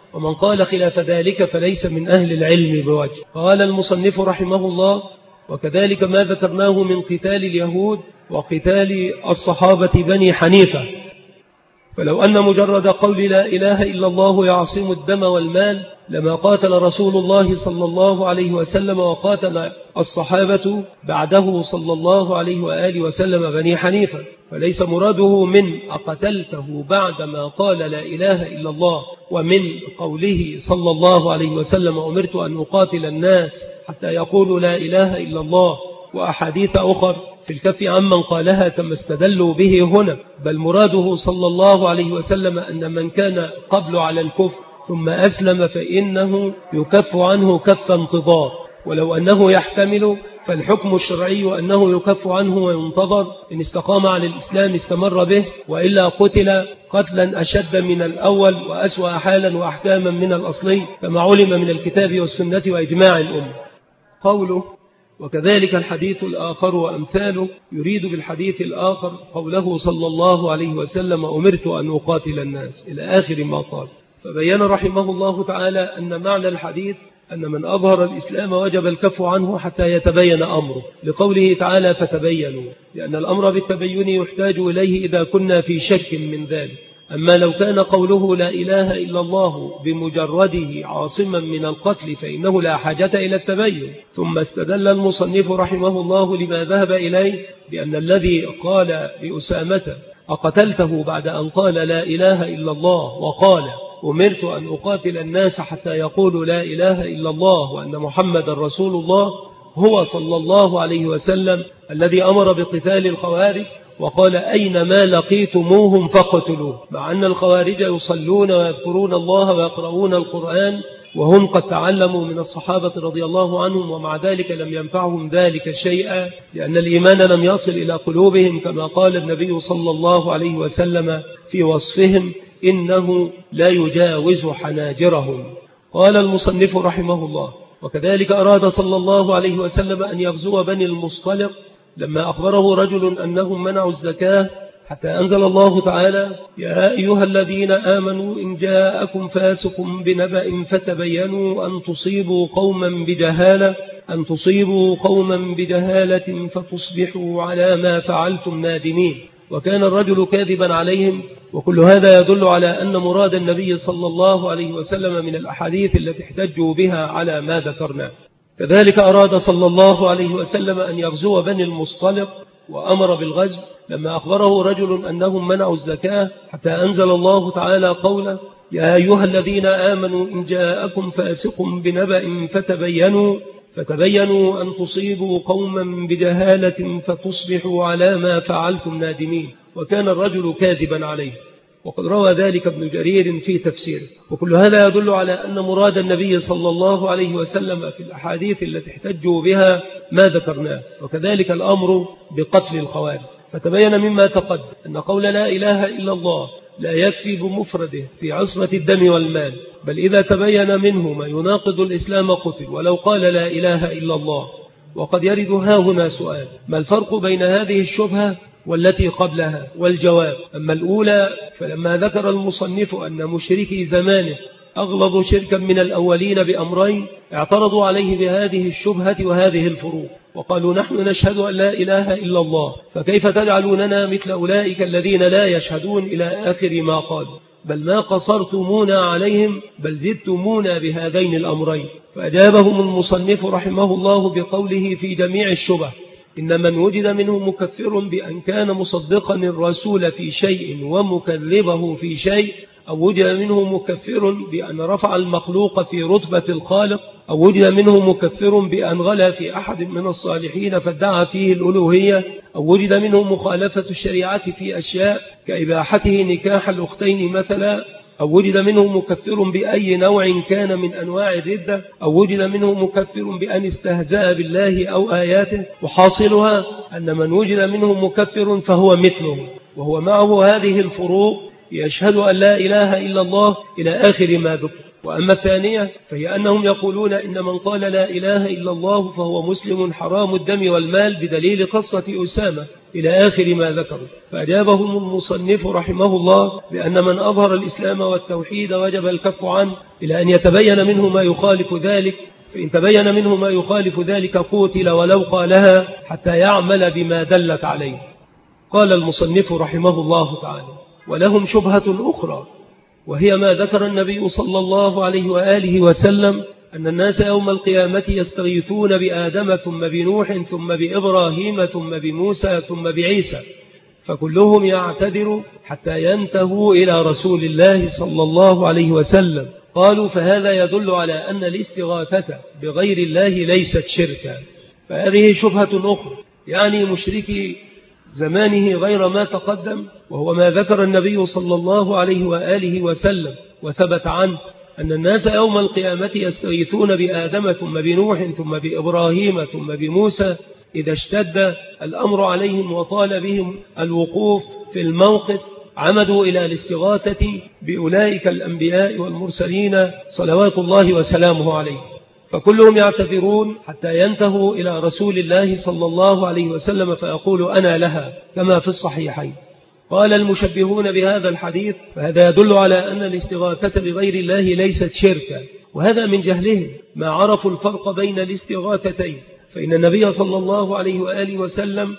ومن قال خلاف ذلك فليس من أهل العلم بوجه. قال المصنف رحمه الله: وكذلك ما ذكرناه من قتال اليهود وقتال الصحابة بني حنيفة، فلو أن مجرد قول لا إله إلا الله يعصم الدم والمال لما قاتل رسول الله صلى الله عليه وسلم وقاتل الصحابة بعده صلى الله عليه وآله وسلم بني حنيفة، فليس مراده من أقتلته بعدما قال لا إله إلا الله ومن قوله صلى الله عليه وسلم أمرت أن أقاتل الناس حتى يقولوا لا إله إلا الله وأحاديث أخر في الكف عمن قالها كما استدلوا به هنا، بل مراده صلى الله عليه وسلم أن من كان قبل على الكفر ثم أسلم فإنه يكف عنه كف انتظار، ولو أنه يحتمل فالحكم الشرعي أنه يكف عنه وينتظر، إن استقام على الإسلام استمر به، وإلا قتل قتلا أشد من الأول وأسوأ حالا وأحكاما من الأصلي كما علم من الكتاب والسنة وإجماع الأمة. قوله: وكذلك الحديث الآخر وأمثاله، يريد بالحديث الآخر قوله صلى الله عليه وسلم أمرت أن أقاتل الناس إلى آخر ما قال. فبين رحمه الله تعالى أن معنى الحديث أن من أظهر الإسلام وجب الكف عنه حتى يتبين أمره، لقوله تعالى فتبينوا، لأن الأمر بالتبين يحتاج إليه إذا كنا في شك من ذلك. أما لو كان قوله لا إله إلا الله بمجرده عاصما من القتل فإنه لا حاجة إلى التبين. ثم استدل المصنف رحمه الله لما ذهب إليه بأن الذي قال لأسامة أقتلته بعد أن قال لا إله إلا الله وقال أمرت أن أقاتل الناس حتى يقولوا لا إله إلا الله وأن محمد رسول الله هو صلى الله عليه وسلم الذي أمر بقتال الخوارج وقال أينما لقيتموهم فاقتلوه، مع أن الخوارج يصلون ويذكرون الله ويقرؤون القرآن وهم قد تعلموا من الصحابة رضي الله عنهم، ومع ذلك لم ينفعهم ذلك شيئا لأن الإيمان لم يصل إلى قلوبهم، كما قال النبي صلى الله عليه وسلم في وصفهم إنه لا يجاوز حناجرهم. قال المصنف رحمه الله: وكذلك أراد صلى الله عليه وسلم أن يغزو بني المصطلق لما أخبره رجل أنهم منعوا الزكاة، حتى أنزل الله تعالى: يا أيها الذين آمنوا إن جاءكم فاسق بنبأ فتبينوا أن تصيبوا قوما بجهالة أن تصيبوا قوما بجهالة فتصبحوا على ما فعلتم نادمين. وكان الرجل كاذبا عليهم. وكل هذا يدل على أن مراد النبي صلى الله عليه وسلم من الأحاديث التي احتجوا بها على ما ذكرنا. كذلك أراد صلى الله عليه وسلم أن يغزو بني المصطلق وأمر بالغزو لما أخبره رجل أنهم منعوا الزكاة، حتى أنزل الله تعالى قوله: يا أيها الذين آمنوا إن جاءكم فاسق بنبأ فتبينوا فتبينوا أن تصيبوا قوما بجهالة فتصبحوا على ما فعلتم نادمين. وكان الرجل كاذبا عليه، وقد روى ذلك ابن جرير في تفسيره. وكل هذا يدل على أن مراد النبي صلى الله عليه وسلم في الأحاديث التي احتجوا بها ما ذكرناه. وكذلك الأمر بقتل الخوارج. فتبين مما تقدم أن قول لا إله إلا الله لا يكفي بمفرده في عصمة الدم والمال، بل إذا تبين منه ما يناقض الإسلام قتل ولو قال لا إله إلا الله. وقد يرد ها هنا سؤال: ما الفرق بين هذه الشبهة والتي قبلها؟ والجواب: أما الأولى فلما ذكر المصنف أن مشركي زمانه أغلظ شركا من الأولين بأمرين، اعترضوا عليه بهذه الشبهة وهذه الفروق، وقالوا: نحن نشهد أن لا إله إلا الله، فكيف تجعلوننا مثل أولئك الذين لا يشهدون إلى آخر ما قالوا، بل ما قصرتمونا عليهم بل زدتمونا بهذين الأمرين. فأجابهم المصنف رحمه الله بقوله في جميع الشبه: إن من وجد منه مكفر بأن كان مصدقا الرسول في شيء ومكذبه في شيء، أو وجد منه مكفر بأن رفع المخلوق في رتبة الخالق، أو وجد منه مكفر بأن غلا في أحد من الصالحين فادعى فيه الألوهية، أو وجد منه مخالفة الشريعة في أشياء كإباحته نكاح الأختين مثلا، أو وجد منه مكفر بأي نوع كان من أنواع الردة، أو وجد منه مكفر بأن استهزأ بالله أو آياته. وحاصلها أن من وجد منه مكفر فهو مثله، وهو معه هذه الفروق يشهد أن لا إله إلا الله إلى آخر ما ذكر. وأما الثانية فهي أنهم يقولون إن من قال لا إله إلا الله فهو مسلم حرام الدم والمال بدليل قصة أسامة، إلى آخر ما ذكروا. فأجابهم المصنف رحمه الله بأن من أظهر الإسلام والتوحيد وجب الكف عنه إلى أن يتبين منه ما يخالف ذلك، فإن تبين منه ما يخالف ذلك قوتل ولو قالها حتى يعمل بما دلت عليه. قال المصنف رحمه الله تعالى: ولهم شبهة أخرى، وهي ما ذكر النبي صلى الله عليه وآله وسلم أن الناس يوم القيامة يستغيثون بآدم ثم بنوح ثم بإبراهيم ثم بموسى ثم بعيسى، فكلهم يعتذر حتى ينتهوا إلى رسول الله صلى الله عليه وسلم. قالوا: فهذا يدل على أن الاستغاثة بغير الله ليست شركا. فهذه شبهة أخرى، يعني مشركي زمانه غير ما تقدم، وهو ما ذكر النبي صلى الله عليه وآله وسلم وثبت عنه أن الناس يوم القيامة يستغيثون بآدم ثم بنوح ثم بإبراهيم ثم بموسى إذا اشتد الأمر عليهم وطال بهم الوقوف في الموقف عمدوا إلى الاستغاثة بأولئك الأنبياء والمرسلين صلوات الله وسلامه عليه، فكلهم يعتذرون حتى ينتهوا إلى رسول الله صلى الله عليه وسلم فيقول: أنا لها، كما في الصحيحين. قال المشبهون بهذا الحديث: فهذا يدل على أن الاستغاثة بغير الله ليست شركا، وهذا من جهلهم ما عرفوا الفرق بين الاستغاثتين، فإن النبي صلى الله عليه وآله وسلم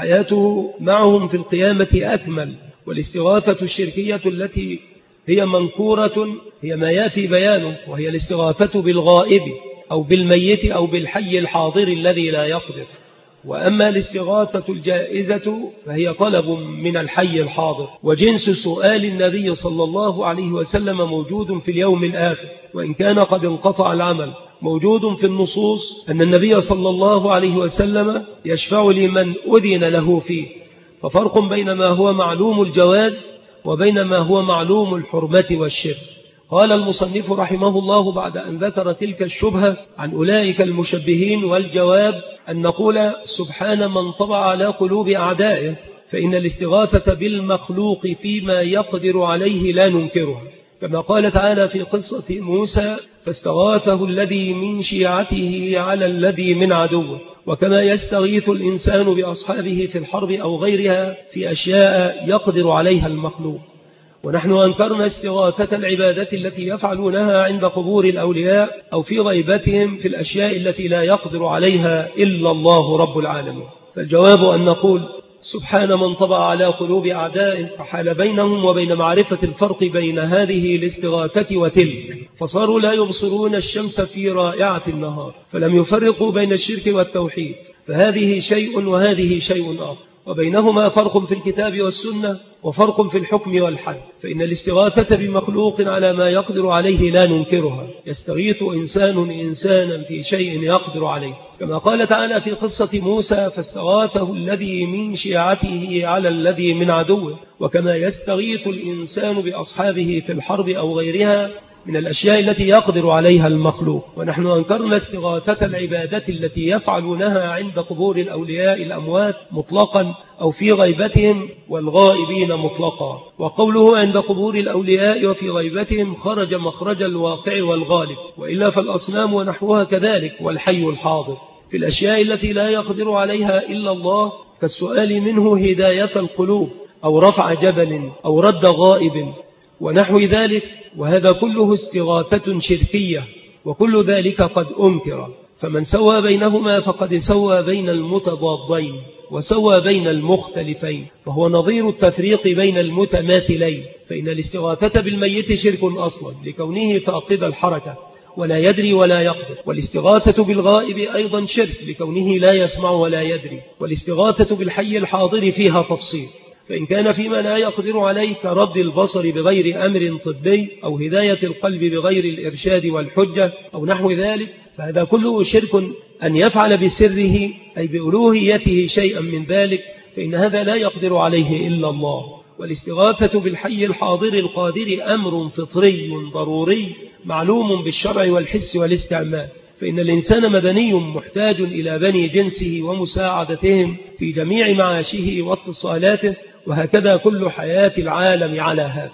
حياته معهم في القيامة أكمل. والاستغاثة الشركية التي هي منكورة هي ما يأتي بيانه، وهي الاستغاثة بالغائب أو بالميت أو بالحي الحاضر الذي لا يقدر. وأما الاستغاثة الجائزة فهي طلب من الحي الحاضر، وجنس سؤال النبي صلى الله عليه وسلم موجود في اليوم الآخر، وإن كان قد انقطع العمل. موجود في النصوص أن النبي صلى الله عليه وسلم يشفع لمن أذن له فيه، ففرق بين ما هو معلوم الجواز وبين ما هو معلوم الحرمة والشرك. قال المصنف رحمه الله بعد أن ذكر تلك الشبهة عن أولئك المشبهين: والجواب أن نقول سبحان من طبع على قلوب أعدائه، فإن الاستغاثة بالمخلوق فيما يقدر عليه لا ننكرها، كما قال تعالى في قصة موسى: فاستغاثه الذي من شيعته على الذي من عدوه، وكما يستغيث الإنسان بأصحابه في الحرب أو غيرها في أشياء يقدر عليها المخلوق. ونحن أنكرنا استغاثة العبادة التي يفعلونها عند قبور الأولياء أو في غيبتهم في الأشياء التي لا يقدر عليها إلا الله رب العالمين. فالجواب أن نقول سبحان من طبع على قلوب أعدائه، فحال بينهم وبين معرفة الفرق بين هذه الاستغاثة وتلك، فصاروا لا يبصرون الشمس في رائعة النهار، فلم يفرقوا بين الشرك والتوحيد، فهذه شيء وهذه شيء آخر، وبينهما فرق في الكتاب والسنة وفرق في الحكم والحد. فإن الاستغاثة بمخلوق على ما يقدر عليه لا ننكرها، يستغيث إنسان إنسانا في شيء يقدر عليه، كما قال تعالى في قصة موسى: فاستغاثه الذي من شيعته على الذي من عدوه، وكما يستغيث الإنسان بأصحابه في الحرب أو غيرها من الأشياء التي يقدر عليها المخلوق. ونحن أنكرنا استغاثة العبادة التي يفعلونها عند قبور الأولياء الأموات مطلقا أو في غيبتهم والغائبين مطلقا. وقوله عند قبور الأولياء وفي غيبتهم خرج مخرج الواقع والغالب، وإلا فالأصنام ونحوها كذلك، والحي الحاضر في الأشياء التي لا يقدر عليها إلا الله، كالسؤال منه هداية القلوب أو رفع جبل أو رد غائب ونحو ذلك. وهذا كله استغاثة شركية، وكل ذلك قد أنكر. فمن سوى بينهما فقد سوى بين المتضادين وسوى بين المختلفين، فهو نظير التفريق بين المتماثلين. فإن الاستغاثة بالميت شرك أصلا لكونه فاقد الحركة ولا يدري ولا يقدر، والاستغاثة بالغائب أيضا شرك لكونه لا يسمع ولا يدري، والاستغاثة بالحي الحاضر فيها تفصيل. فإن كان فيما لا يقدر عليه كرد البصر بغير أمر طبي أو هداية القلب بغير الإرشاد والحجة أو نحو ذلك، فهذا كله شرك. أن يفعل بسره أي بألوهيته شيئا من ذلك، فإن هذا لا يقدر عليه إلا الله. والاستغاثة بالحي الحاضر القادر أمر فطري ضروري معلوم بالشرع والحس والاستعمال، فإن الإنسان مدني محتاج إلى بني جنسه ومساعدتهم في جميع معاشه واتصالاته، وهكذا كل حياة العالم على هذا.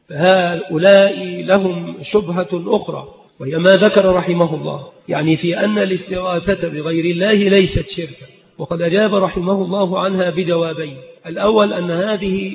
فهؤلاء لهم شبهة أخرى، وهي ما ذكر رحمه الله، يعني في أن الاستغاثة بغير الله ليست شركا، وقد أجاب رحمه الله عنها بجوابين. الأول أن هذه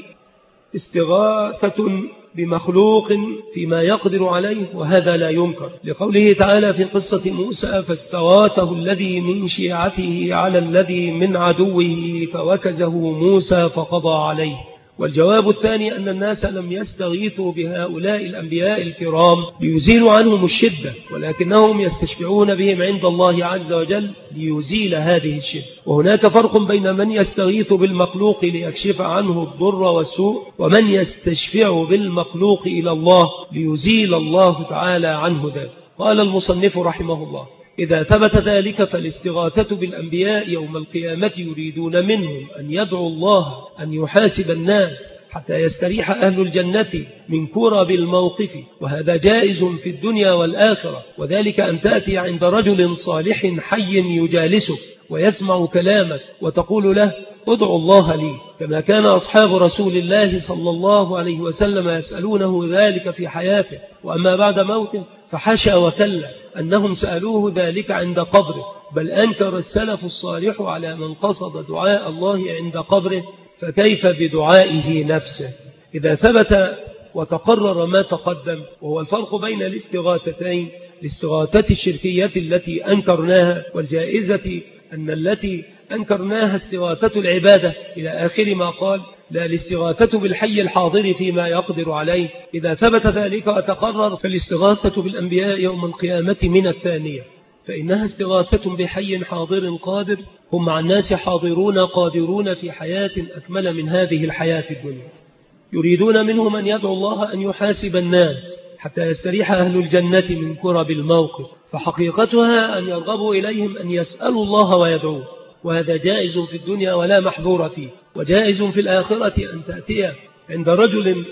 استغاثة بمخلوق فيما يقدر عليه، وهذا لا ينكر، لقوله تعالى في قصة موسى: فاستغاثه الذي من شيعته على الذي من عدوه فوكزه موسى فقضى عليه. والجواب الثاني أن الناس لم يستغيثوا بهؤلاء الأنبياء الكرام ليزيلوا عنهم الشدة، ولكنهم يستشفعون بهم عند الله عز وجل ليزيل هذه الشدة. وهناك فرق بين من يستغيث بالمخلوق ليكشف عنه الضر والسوء، ومن يستشفع بالمخلوق إلى الله ليزيل الله تعالى عنه ذلك. قال المصنف رحمه الله: إذا ثبت ذلك فالاستغاثة بالأنبياء يوم القيامة يريدون منهم أن يدعوا الله أن يحاسب الناس حتى يستريح أهل الجنة من كرب الموقف، وهذا جائز في الدنيا والآخرة. وذلك أن تأتي عند رجل صالح حي يجالسك ويسمع كلامك وتقول له: ادعوا الله لي، كما كان أصحاب رسول الله صلى الله عليه وسلم يسألونه ذلك في حياته، وأما بعد موته فحشى وكلا أنهم سألوه ذلك عند قبره، بل أنكر السلف الصالح على من قصد دعاء الله عند قبره، فكيف بدعائه نفسه؟ إذا ثبت وتقرر ما تقدم، وهو الفرق بين الاستغاثتين، الاستغاثة الشركية التي أنكرناها، والجائزة أن التي أنكرناها استغاثة العبادة إلى آخر ما قال، لا الاستغاثة بالحي الحاضر فيما يقدر عليه. إذا ثبت ذلك وتقرر فالاستغاثة بالأنبياء يوم القيامة من الثانية، فإنها استغاثة بحي حاضر قادر، هم مع الناس حاضرون قادرون في حياة أكمل من هذه الحياة الدنيا، يريدون منهم أن يدعو الله أن يحاسب الناس حتى يستريح أهل الجنة من كرب الموقف، فحقيقتها أن يرغبوا إليهم أن يسألوا الله ويدعوه، وهذا جائز في الدنيا ولا محظور فيه. وجائز في الآخرة أن تأتي عند رجل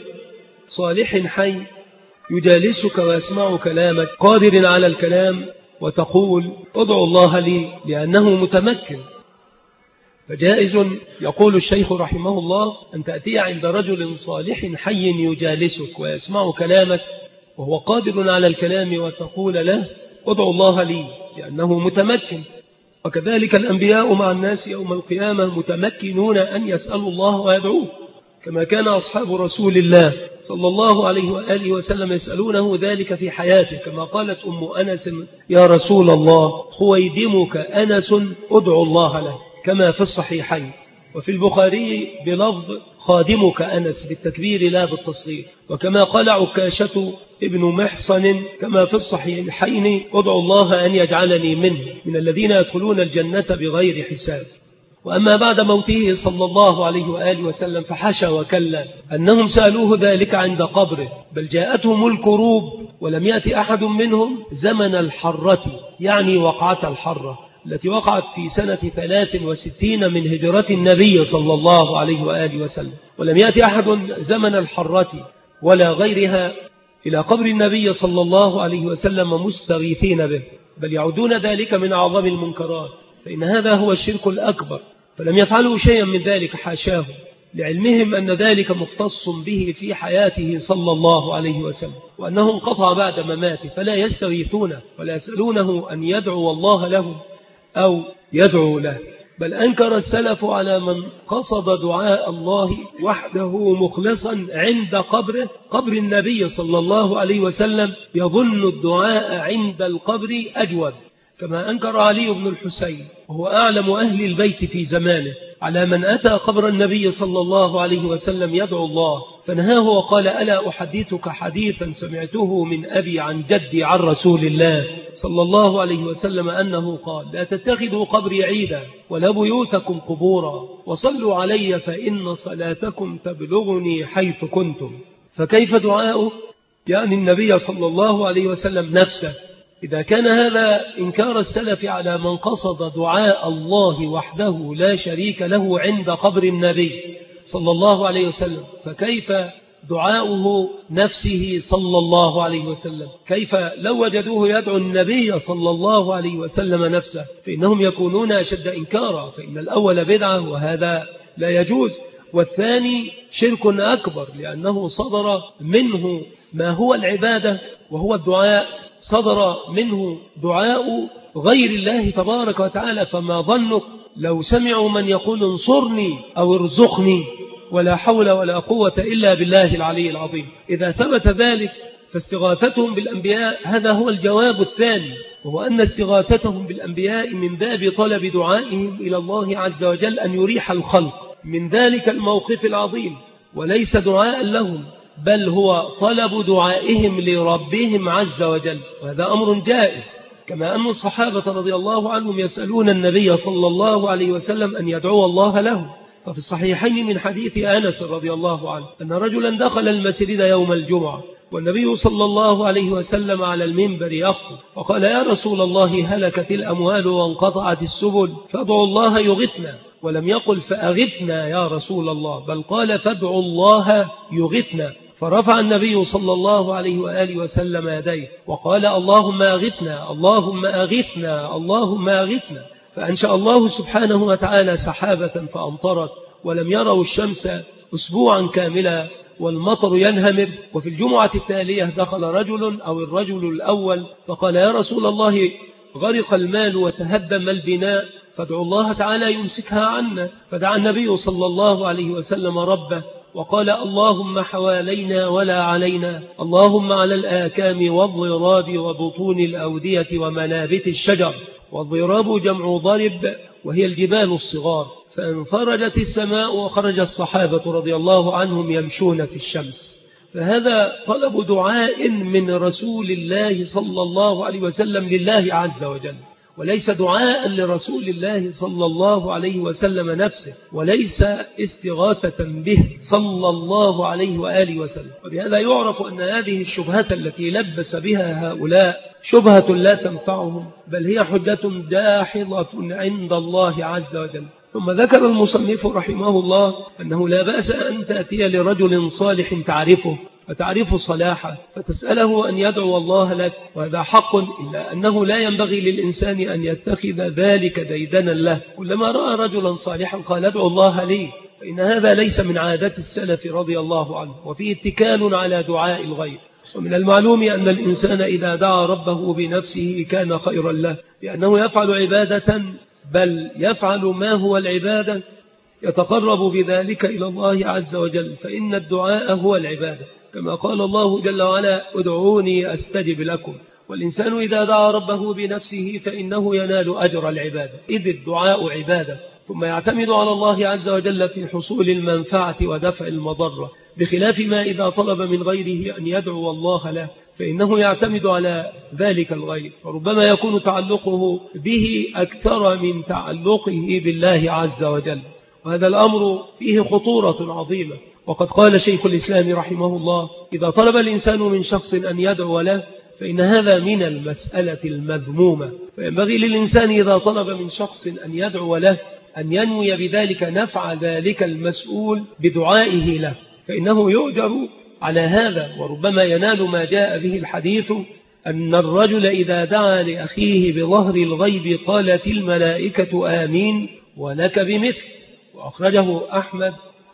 صالح حي يجالسك ويسمع كلامك قادر على الكلام وتقول: ادعوا الله لي، لأنه متمكن. فجائز، يقول الشيخ رحمه الله، أن تأتي عند رجل صالح حي يجالسك ويسمع كلامك وهو قادر على الكلام وتقول له: ادعوا الله لي، لأنه متمكن. وكذلك الأنبياء مع الناس يوم القيامة متمكنون أن يسألوا الله ويدعوه، كما كان أصحاب رسول الله صلى الله عليه وآله وسلم يسألونه ذلك في حياته، كما قالت أم أنس: يا رسول الله، خويدمك أنس ادعو الله له، كما في الصحيحين. وفي البخاري بلفظ خادمك أنس بالتكبير لا بالتصغير، وكما قال عكاشة ابن محصن كما في الصحيحين: ادعو الله أن يجعلني منه من الذين يدخلون الجنة بغير حساب. وأما بعد موته صلى الله عليه وآله وسلم فحشى وكلا أنهم سألوه ذلك عند قبره، بل جاءتهم الكروب ولم يأتي أحد منهم زمن الحرة، يعني وقعة الحرة التي وقعت في سنة ثلاث وستين من هجرة النبي صلى الله عليه وآله وسلم، ولم يأتي أحد زمن الحرة ولا غيرها إلى قبر النبي صلى الله عليه وسلم مستغيثين به، بل يعودون ذلك من أعظم المنكرات، فإن هذا هو الشرك الأكبر، فلم يفعلوا شيئا من ذلك حاشاه، لعلمهم أن ذلك مختص به في حياته صلى الله عليه وسلم، وأنه انقطع بعد مماته، فلا يستغيثونه ولا يسألونه أن يدعو الله له أو يدعو له. بل أنكر السلف على من قصد دعاء الله وحده مخلصا عند قبره، قبر النبي صلى الله عليه وسلم، يظن الدعاء عند القبر أجود، كما أنكر علي بن الحسين وهو أعلم أهل البيت في زمانه على من أتى قبر النبي صلى الله عليه وسلم يدعو الله، فنهاه وقال: ألا أحدثك حديثا سمعته من أبي عن جدي عن رسول الله صلى الله عليه وسلم أنه قال: لا تتخذوا قبري عيدا ولا بيوتكم قبورا، وصلوا علي فإن صلاتكم تبلغني حيث كنتم. فكيف دعاؤه؟ يعني النبي صلى الله عليه وسلم نفسه. إذا كان هذا إنكار السلف على من قصد دعاء الله وحده لا شريك له عند قبر النبي صلى الله عليه وسلم، فكيف دعاؤه نفسه صلى الله عليه وسلم؟ كيف لو وجدوه يدعو النبي صلى الله عليه وسلم نفسه؟ فإنهم يكونون أشد إنكارا، فإن الأول بدعة وهذا لا يجوز، والثاني شرك أكبر، لأنه صدر منه ما هو العبادة وهو الدعاء، صدر منه دعاء غير الله تبارك وتعالى. فما ظنك لو سمعوا من يقول انصرني أو ارزقني ولا حول ولا قوة إلا بالله العلي العظيم. إذا ثبت ذلك فاستغاثتهم بالأنبياء هذا هو الجواب الثاني، وهو أن استغاثتهم بالأنبياء من باب طلب دعائهم إلى الله عز وجل أن يريح الخلق من ذلك الموقف العظيم، وليس دعاء لهم بل هو طلب دعائهم لربهم عز وجل، وهذا أمر جائز. كما أن الصحابة رضي الله عنهم يسألون النبي صلى الله عليه وسلم أن يدعو الله لهم. ففي الصحيحين من حديث أنس رضي الله عنه أن رجلا دخل المسجد يوم الجمعة والنبي صلى الله عليه وسلم على المنبر يخطب، فقال: يا رسول الله، هلكت الأموال وانقطعت السبل فادعوا الله يغثنا. ولم يقل فأغثنا يا رسول الله، بل قال فادعوا الله يغثنا. فرفع النبي صلى الله عليه وآله وسلم يديه وقال: اللهم أغثنا اللهم أغثنا اللهم أغثنا. فأنشأ الله سبحانه وتعالى سحابة فأمطرت، ولم يروا الشمس أسبوعا كاملا والمطر ينهمر. وفي الجمعة التالية دخل رجل أو الرجل الأول فقال: يا رسول الله، غرق المال وتهدم البناء فادعوا الله تعالى يمسكها عنا. فدعا النبي صلى الله عليه وسلم ربه وقال: اللهم حوالينا ولا علينا، اللهم على الآكام والضراب وبطون الأودية ومنابت الشجر. والضراب جمع ضرب وهي الجبال الصغار. فانفرجت السماء وخرج الصحابة رضي الله عنهم يمشون في الشمس. فهذا طلب دعاء من رسول الله صلى الله عليه وسلم لله عز وجل، وليس دعاء لرسول الله صلى الله عليه وسلم نفسه، وليس استغاثة به صلى الله عليه وآله وسلم. وبهذا يعرف أن هذه الشبهة التي لبس بها هؤلاء شبهة لا تنفعهم، بل هي حجة داحضة عند الله عز وجل. ثم ذكر المصنف رحمه الله أنه لا بأس أن تأتي لرجل صالح تعرفه وتعرف صلاحه فتسأله أن يدعو الله لك، وهذا حق، إلا أنه لا ينبغي للإنسان أن يتخذ ذلك ديدنا له. كلما رأى رجلا صالحا قال: ادعو الله لي، فإن هذا ليس من عادة السلف رضي الله عنه، وفيه اتكال على دعاء الغير. ومن المعلوم أن الإنسان إذا دعا ربه بنفسه كان خيرا له، لأنه يفعل عبادة، بل يفعل ما هو العبادة، يتقرب بذلك إلى الله عز وجل، فإن الدعاء هو العبادة، كما قال الله جل وعلا: ادعوني أستجب لكم. والإنسان إذا دعا ربه بنفسه فإنه ينال أجر العبادة، إذ الدعاء عبادة، ثم يعتمد على الله عز وجل في حصول المنفعة ودفع المضرة، بخلاف ما إذا طلب من غيره أن يدعو الله له، فإنه يعتمد على ذلك الغير، فربما يكون تعلقه به أكثر من تعلقه بالله عز وجل. وهذا الأمر فيه خطورة عظيمة. وقد قال شيخ الإسلام رحمه الله: إذا طلب الإنسان من شخص أن يدعو له فإن هذا من المسألة المذمومة. فينبغي للإنسان إذا طلب من شخص أن يدعو له أن ينوي بذلك نفع ذلك المسؤول بدعائه له، فإنه يؤجر على هذا. وربما ينال ما جاء به الحديث أن الرجل إذا دعا لأخيه بظهر الغيب قالت الملائكة آمين ولك بمثل. وأخرجه أحمد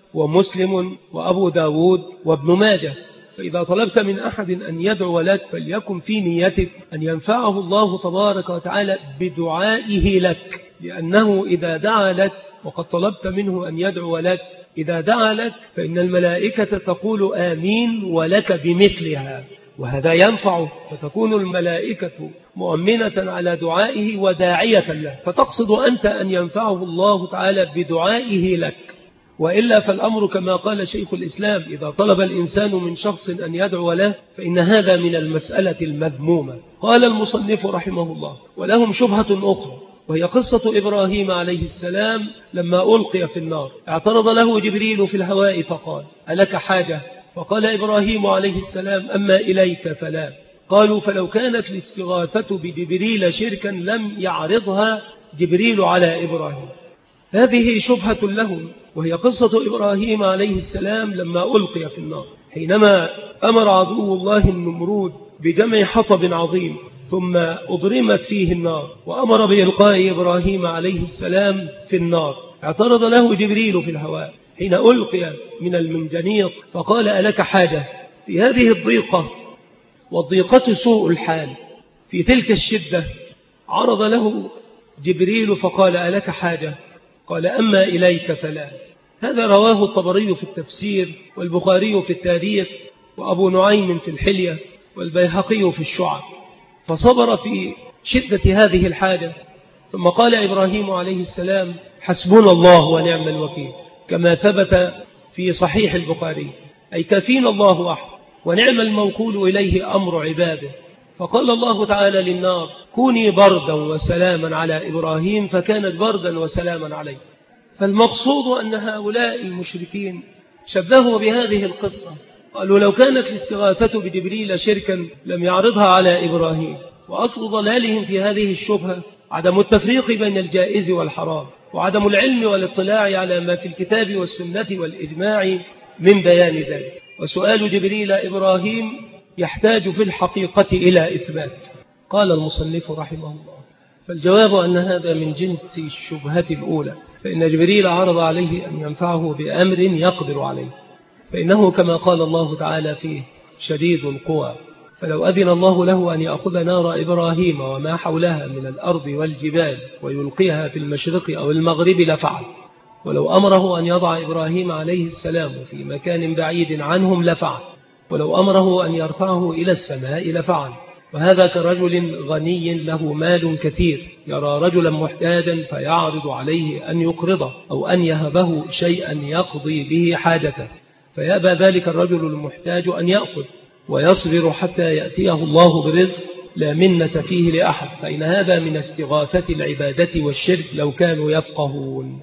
ومسلم وأبو داود وابن ماجه. فإذا طلبت من أحد أن يدعو لك فليكن في نيتك أن ينفعه الله تبارك وتعالى بدعائه لك، لأنه إذا دعا لك وقد طلبت منه أن يدعو لك، إذا دعا لك فإن الملائكة تقول آمين ولك بمثلها، وهذا ينفع، فتكون الملائكة مؤمنة على دعائه وداعية له، فتقصد أنت أن ينفعه الله تعالى بدعائه لك. وإلا فالأمر كما قال شيخ الإسلام: إذا طلب الإنسان من شخص أن يدعو له فإن هذا من المسألة المذمومة. قال المصنف رحمه الله: ولهم شبهة أخرى، وهي قصة إبراهيم عليه السلام لما ألقي في النار، اعترض له جبريل في الهواء فقال: ألك حاجة؟ فقال إبراهيم عليه السلام: أما إليك فلا. قالوا: فلو كانت الاستغاثة بجبريل شركا لم يعرضها جبريل على إبراهيم. هذه شبهة لهم، وهي قصة إبراهيم عليه السلام لما ألقي في النار، حينما أمر عدو الله النمرود بجمع حطب عظيم ثم أضرمت فيه النار، وأمر بإلقاء إبراهيم عليه السلام في النار. اعترض له جبريل في الهواء حين ألقي من المنجنيق فقال: ألك حاجة؟ في هذه الضيقة، والضيقة سوء الحال، في تلك الشدة عرض له جبريل فقال: ألك حاجة؟ قال أما إليك فلا. هذا رواه الطبري في التفسير، والبخاري في التاريخ، وأبو نعيم في الحلية، والبيهقي في الشعب. فصبر في شدة هذه الحاجة، ثم قال إبراهيم عليه السلام: حسبنا الله ونعم الوكيل، كما ثبت في صحيح البخاري، أي كفينا الله وحده، ونعم الموكول إليه أمر عباده. فقال الله تعالى للنار: كوني بردا وسلاما على إبراهيم، فكانت بردا وسلاما عليه. فالمقصود أن هؤلاء المشركين شبهوا بهذه القصة، قالوا لو كانت الاستغاثة بجبريل شركا لم يعرضها على إبراهيم. وأصل ضلالهم في هذه الشبهة عدم التفريق بين الجائز والحرام، وعدم العلم والاطلاع على ما في الكتاب والسنة والإجماع من بيان ذلك. وسؤال جبريل إبراهيم يحتاج في الحقيقة إلى إثبات. قال المصنف رحمه الله: فالجواب أن هذا من جنس الشبهة الأولى، فإن جبريل عرض عليه أن ينفعه بأمر يقدر عليه، فإنه كما قال الله تعالى فيه: شديد القوى، فلو أذن الله له أن يأخذ نار إبراهيم وما حولها من الأرض والجبال ويلقيها في المشرق أو المغرب لفعل، ولو أمره أن يضع إبراهيم عليه السلام في مكان بعيد عنهم لفعل، ولو أمره أن يرفعه إلى السماء لفعل. وهذا كرجل غني له مال كثير يرى رجلا محتاجا فيعرض عليه أن يقرضه أو أن يهبه شيئا يقضي به حاجته، فيأبى ذلك الرجل المحتاج أن يأخذ ويصبر حتى يأتيه الله برزق لا منة فيه لأحد، فإن هذا من استغاثة العبادة والشرك لو كانوا يفقهون.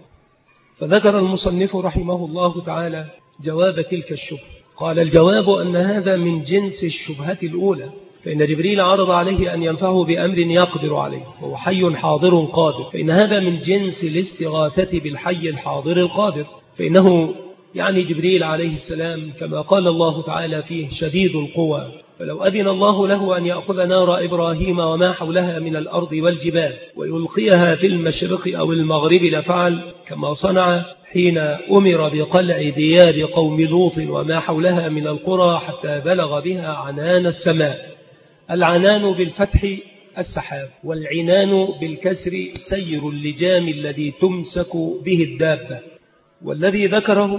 فذكر المصنف رحمه الله تعالى جواب تلك الشبهة. قال: الجواب أن هذا من جنس الشبهة الأولى، فإن جبريل عرض عليه أن ينفعه بأمر يقدر عليه، وهو حي حاضر قادر، فإن هذا من جنس الاستغاثة بالحي الحاضر القادر، فإنه يعني جبريل عليه السلام كما قال الله تعالى فيه: شديد القوى، فلو أذن الله له أن يأخذ نار إبراهيم وما حولها من الأرض والجبال ويلقيها في المشرق أو المغرب لفعل، كما صنع حين أمر بقلع ديار قوم لوط وما حولها من القرى حتى بلغ بها عنان السماء. العنان بالفتح السحاب، والعنان بالكسر سير اللجام الذي تمسك به الدابة. والذي ذكره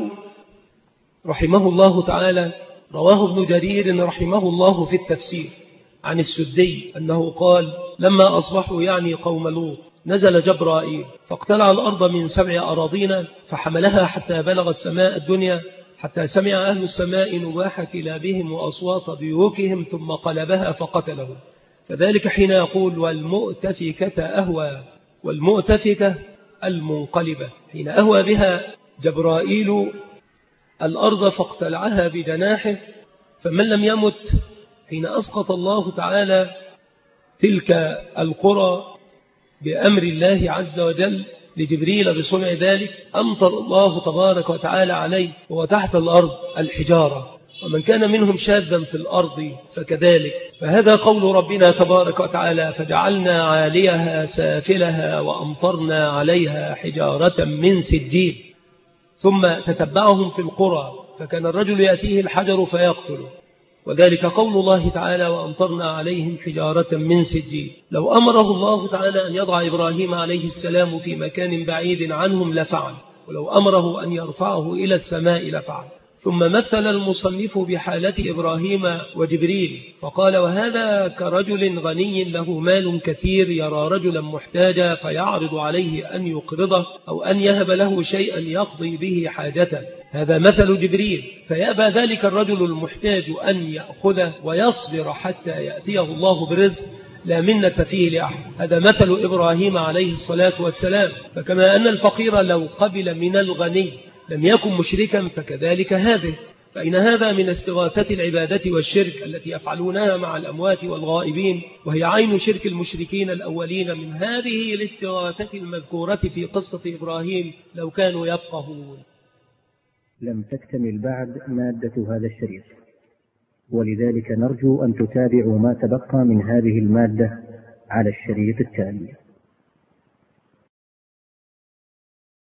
رحمه الله تعالى رواه ابن جرير رحمه الله في التفسير عن السدي أنه قال: لما أصبحوا يعني قوم لوط نزل جبرائيل فاقتلع الأرض من سبع أراضين فحملها حتى بلغ السماء الدنيا، حتى سمع أهل السماء نباح كلابهم وأصوات ضيوكهم ثم قلبها فقتلهم. فذلك حين يقول: والمؤتفكة أهوى، والمؤتفكة المنقلبة، حين أهوى بها جبرائيل الأرض فاقتلعها بجناحه. فمن لم يمت حين أسقط الله تعالى تلك القرى بأمر الله عز وجل لجبريل بصنع ذلك، أمطر الله تبارك وتعالى عليه وهو تحت الأرض الحجارة، ومن كان منهم شاذا في الأرض فكذلك. فهذا قول ربنا تبارك وتعالى: فجعلنا عاليها سافلها وأمطرنا عليها حجارة من سجيل. ثم تتبعهم في القرى فكان الرجل يأتيه الحجر فيقتله، وذلك قول الله تعالى: وأمطرنا عليهم حجارة من سجيل. لو أمره الله تعالى أن يضع إبراهيم عليه السلام في مكان بعيد عنهم لفعل، ولو أمره أن يرفعه إلى السماء لفعل. ثم مثل المصنف بحالة إبراهيم وجبريل فقال: وهذا كرجل غني له مال كثير يرى رجلا محتاجا فيعرض عليه أن يقرضه أو أن يهب له شيئا يقضي به حاجته، هذا مثل جبريل، فيأبى ذلك الرجل المحتاج أن يأخذه ويصبر حتى يأتيه الله برزق لا منة فيه لأحد. هذا مثل إبراهيم عليه الصلاة والسلام. فكما أن الفقير لو قبل من الغني لم يكن مشركا فكذلك هذا، فإن هذا من استغاثة العبادة والشرك التي يفعلونها مع الأموات والغائبين، وهي عين شرك المشركين الأولين من هذه الاستغاثة المذكورة في قصة إبراهيم لو كانوا يفقهون. لم تكتمل بعد مادة هذا الشريط، ولذلك نرجو أن تتابعوا ما تبقى من هذه المادة على الشريط التالي.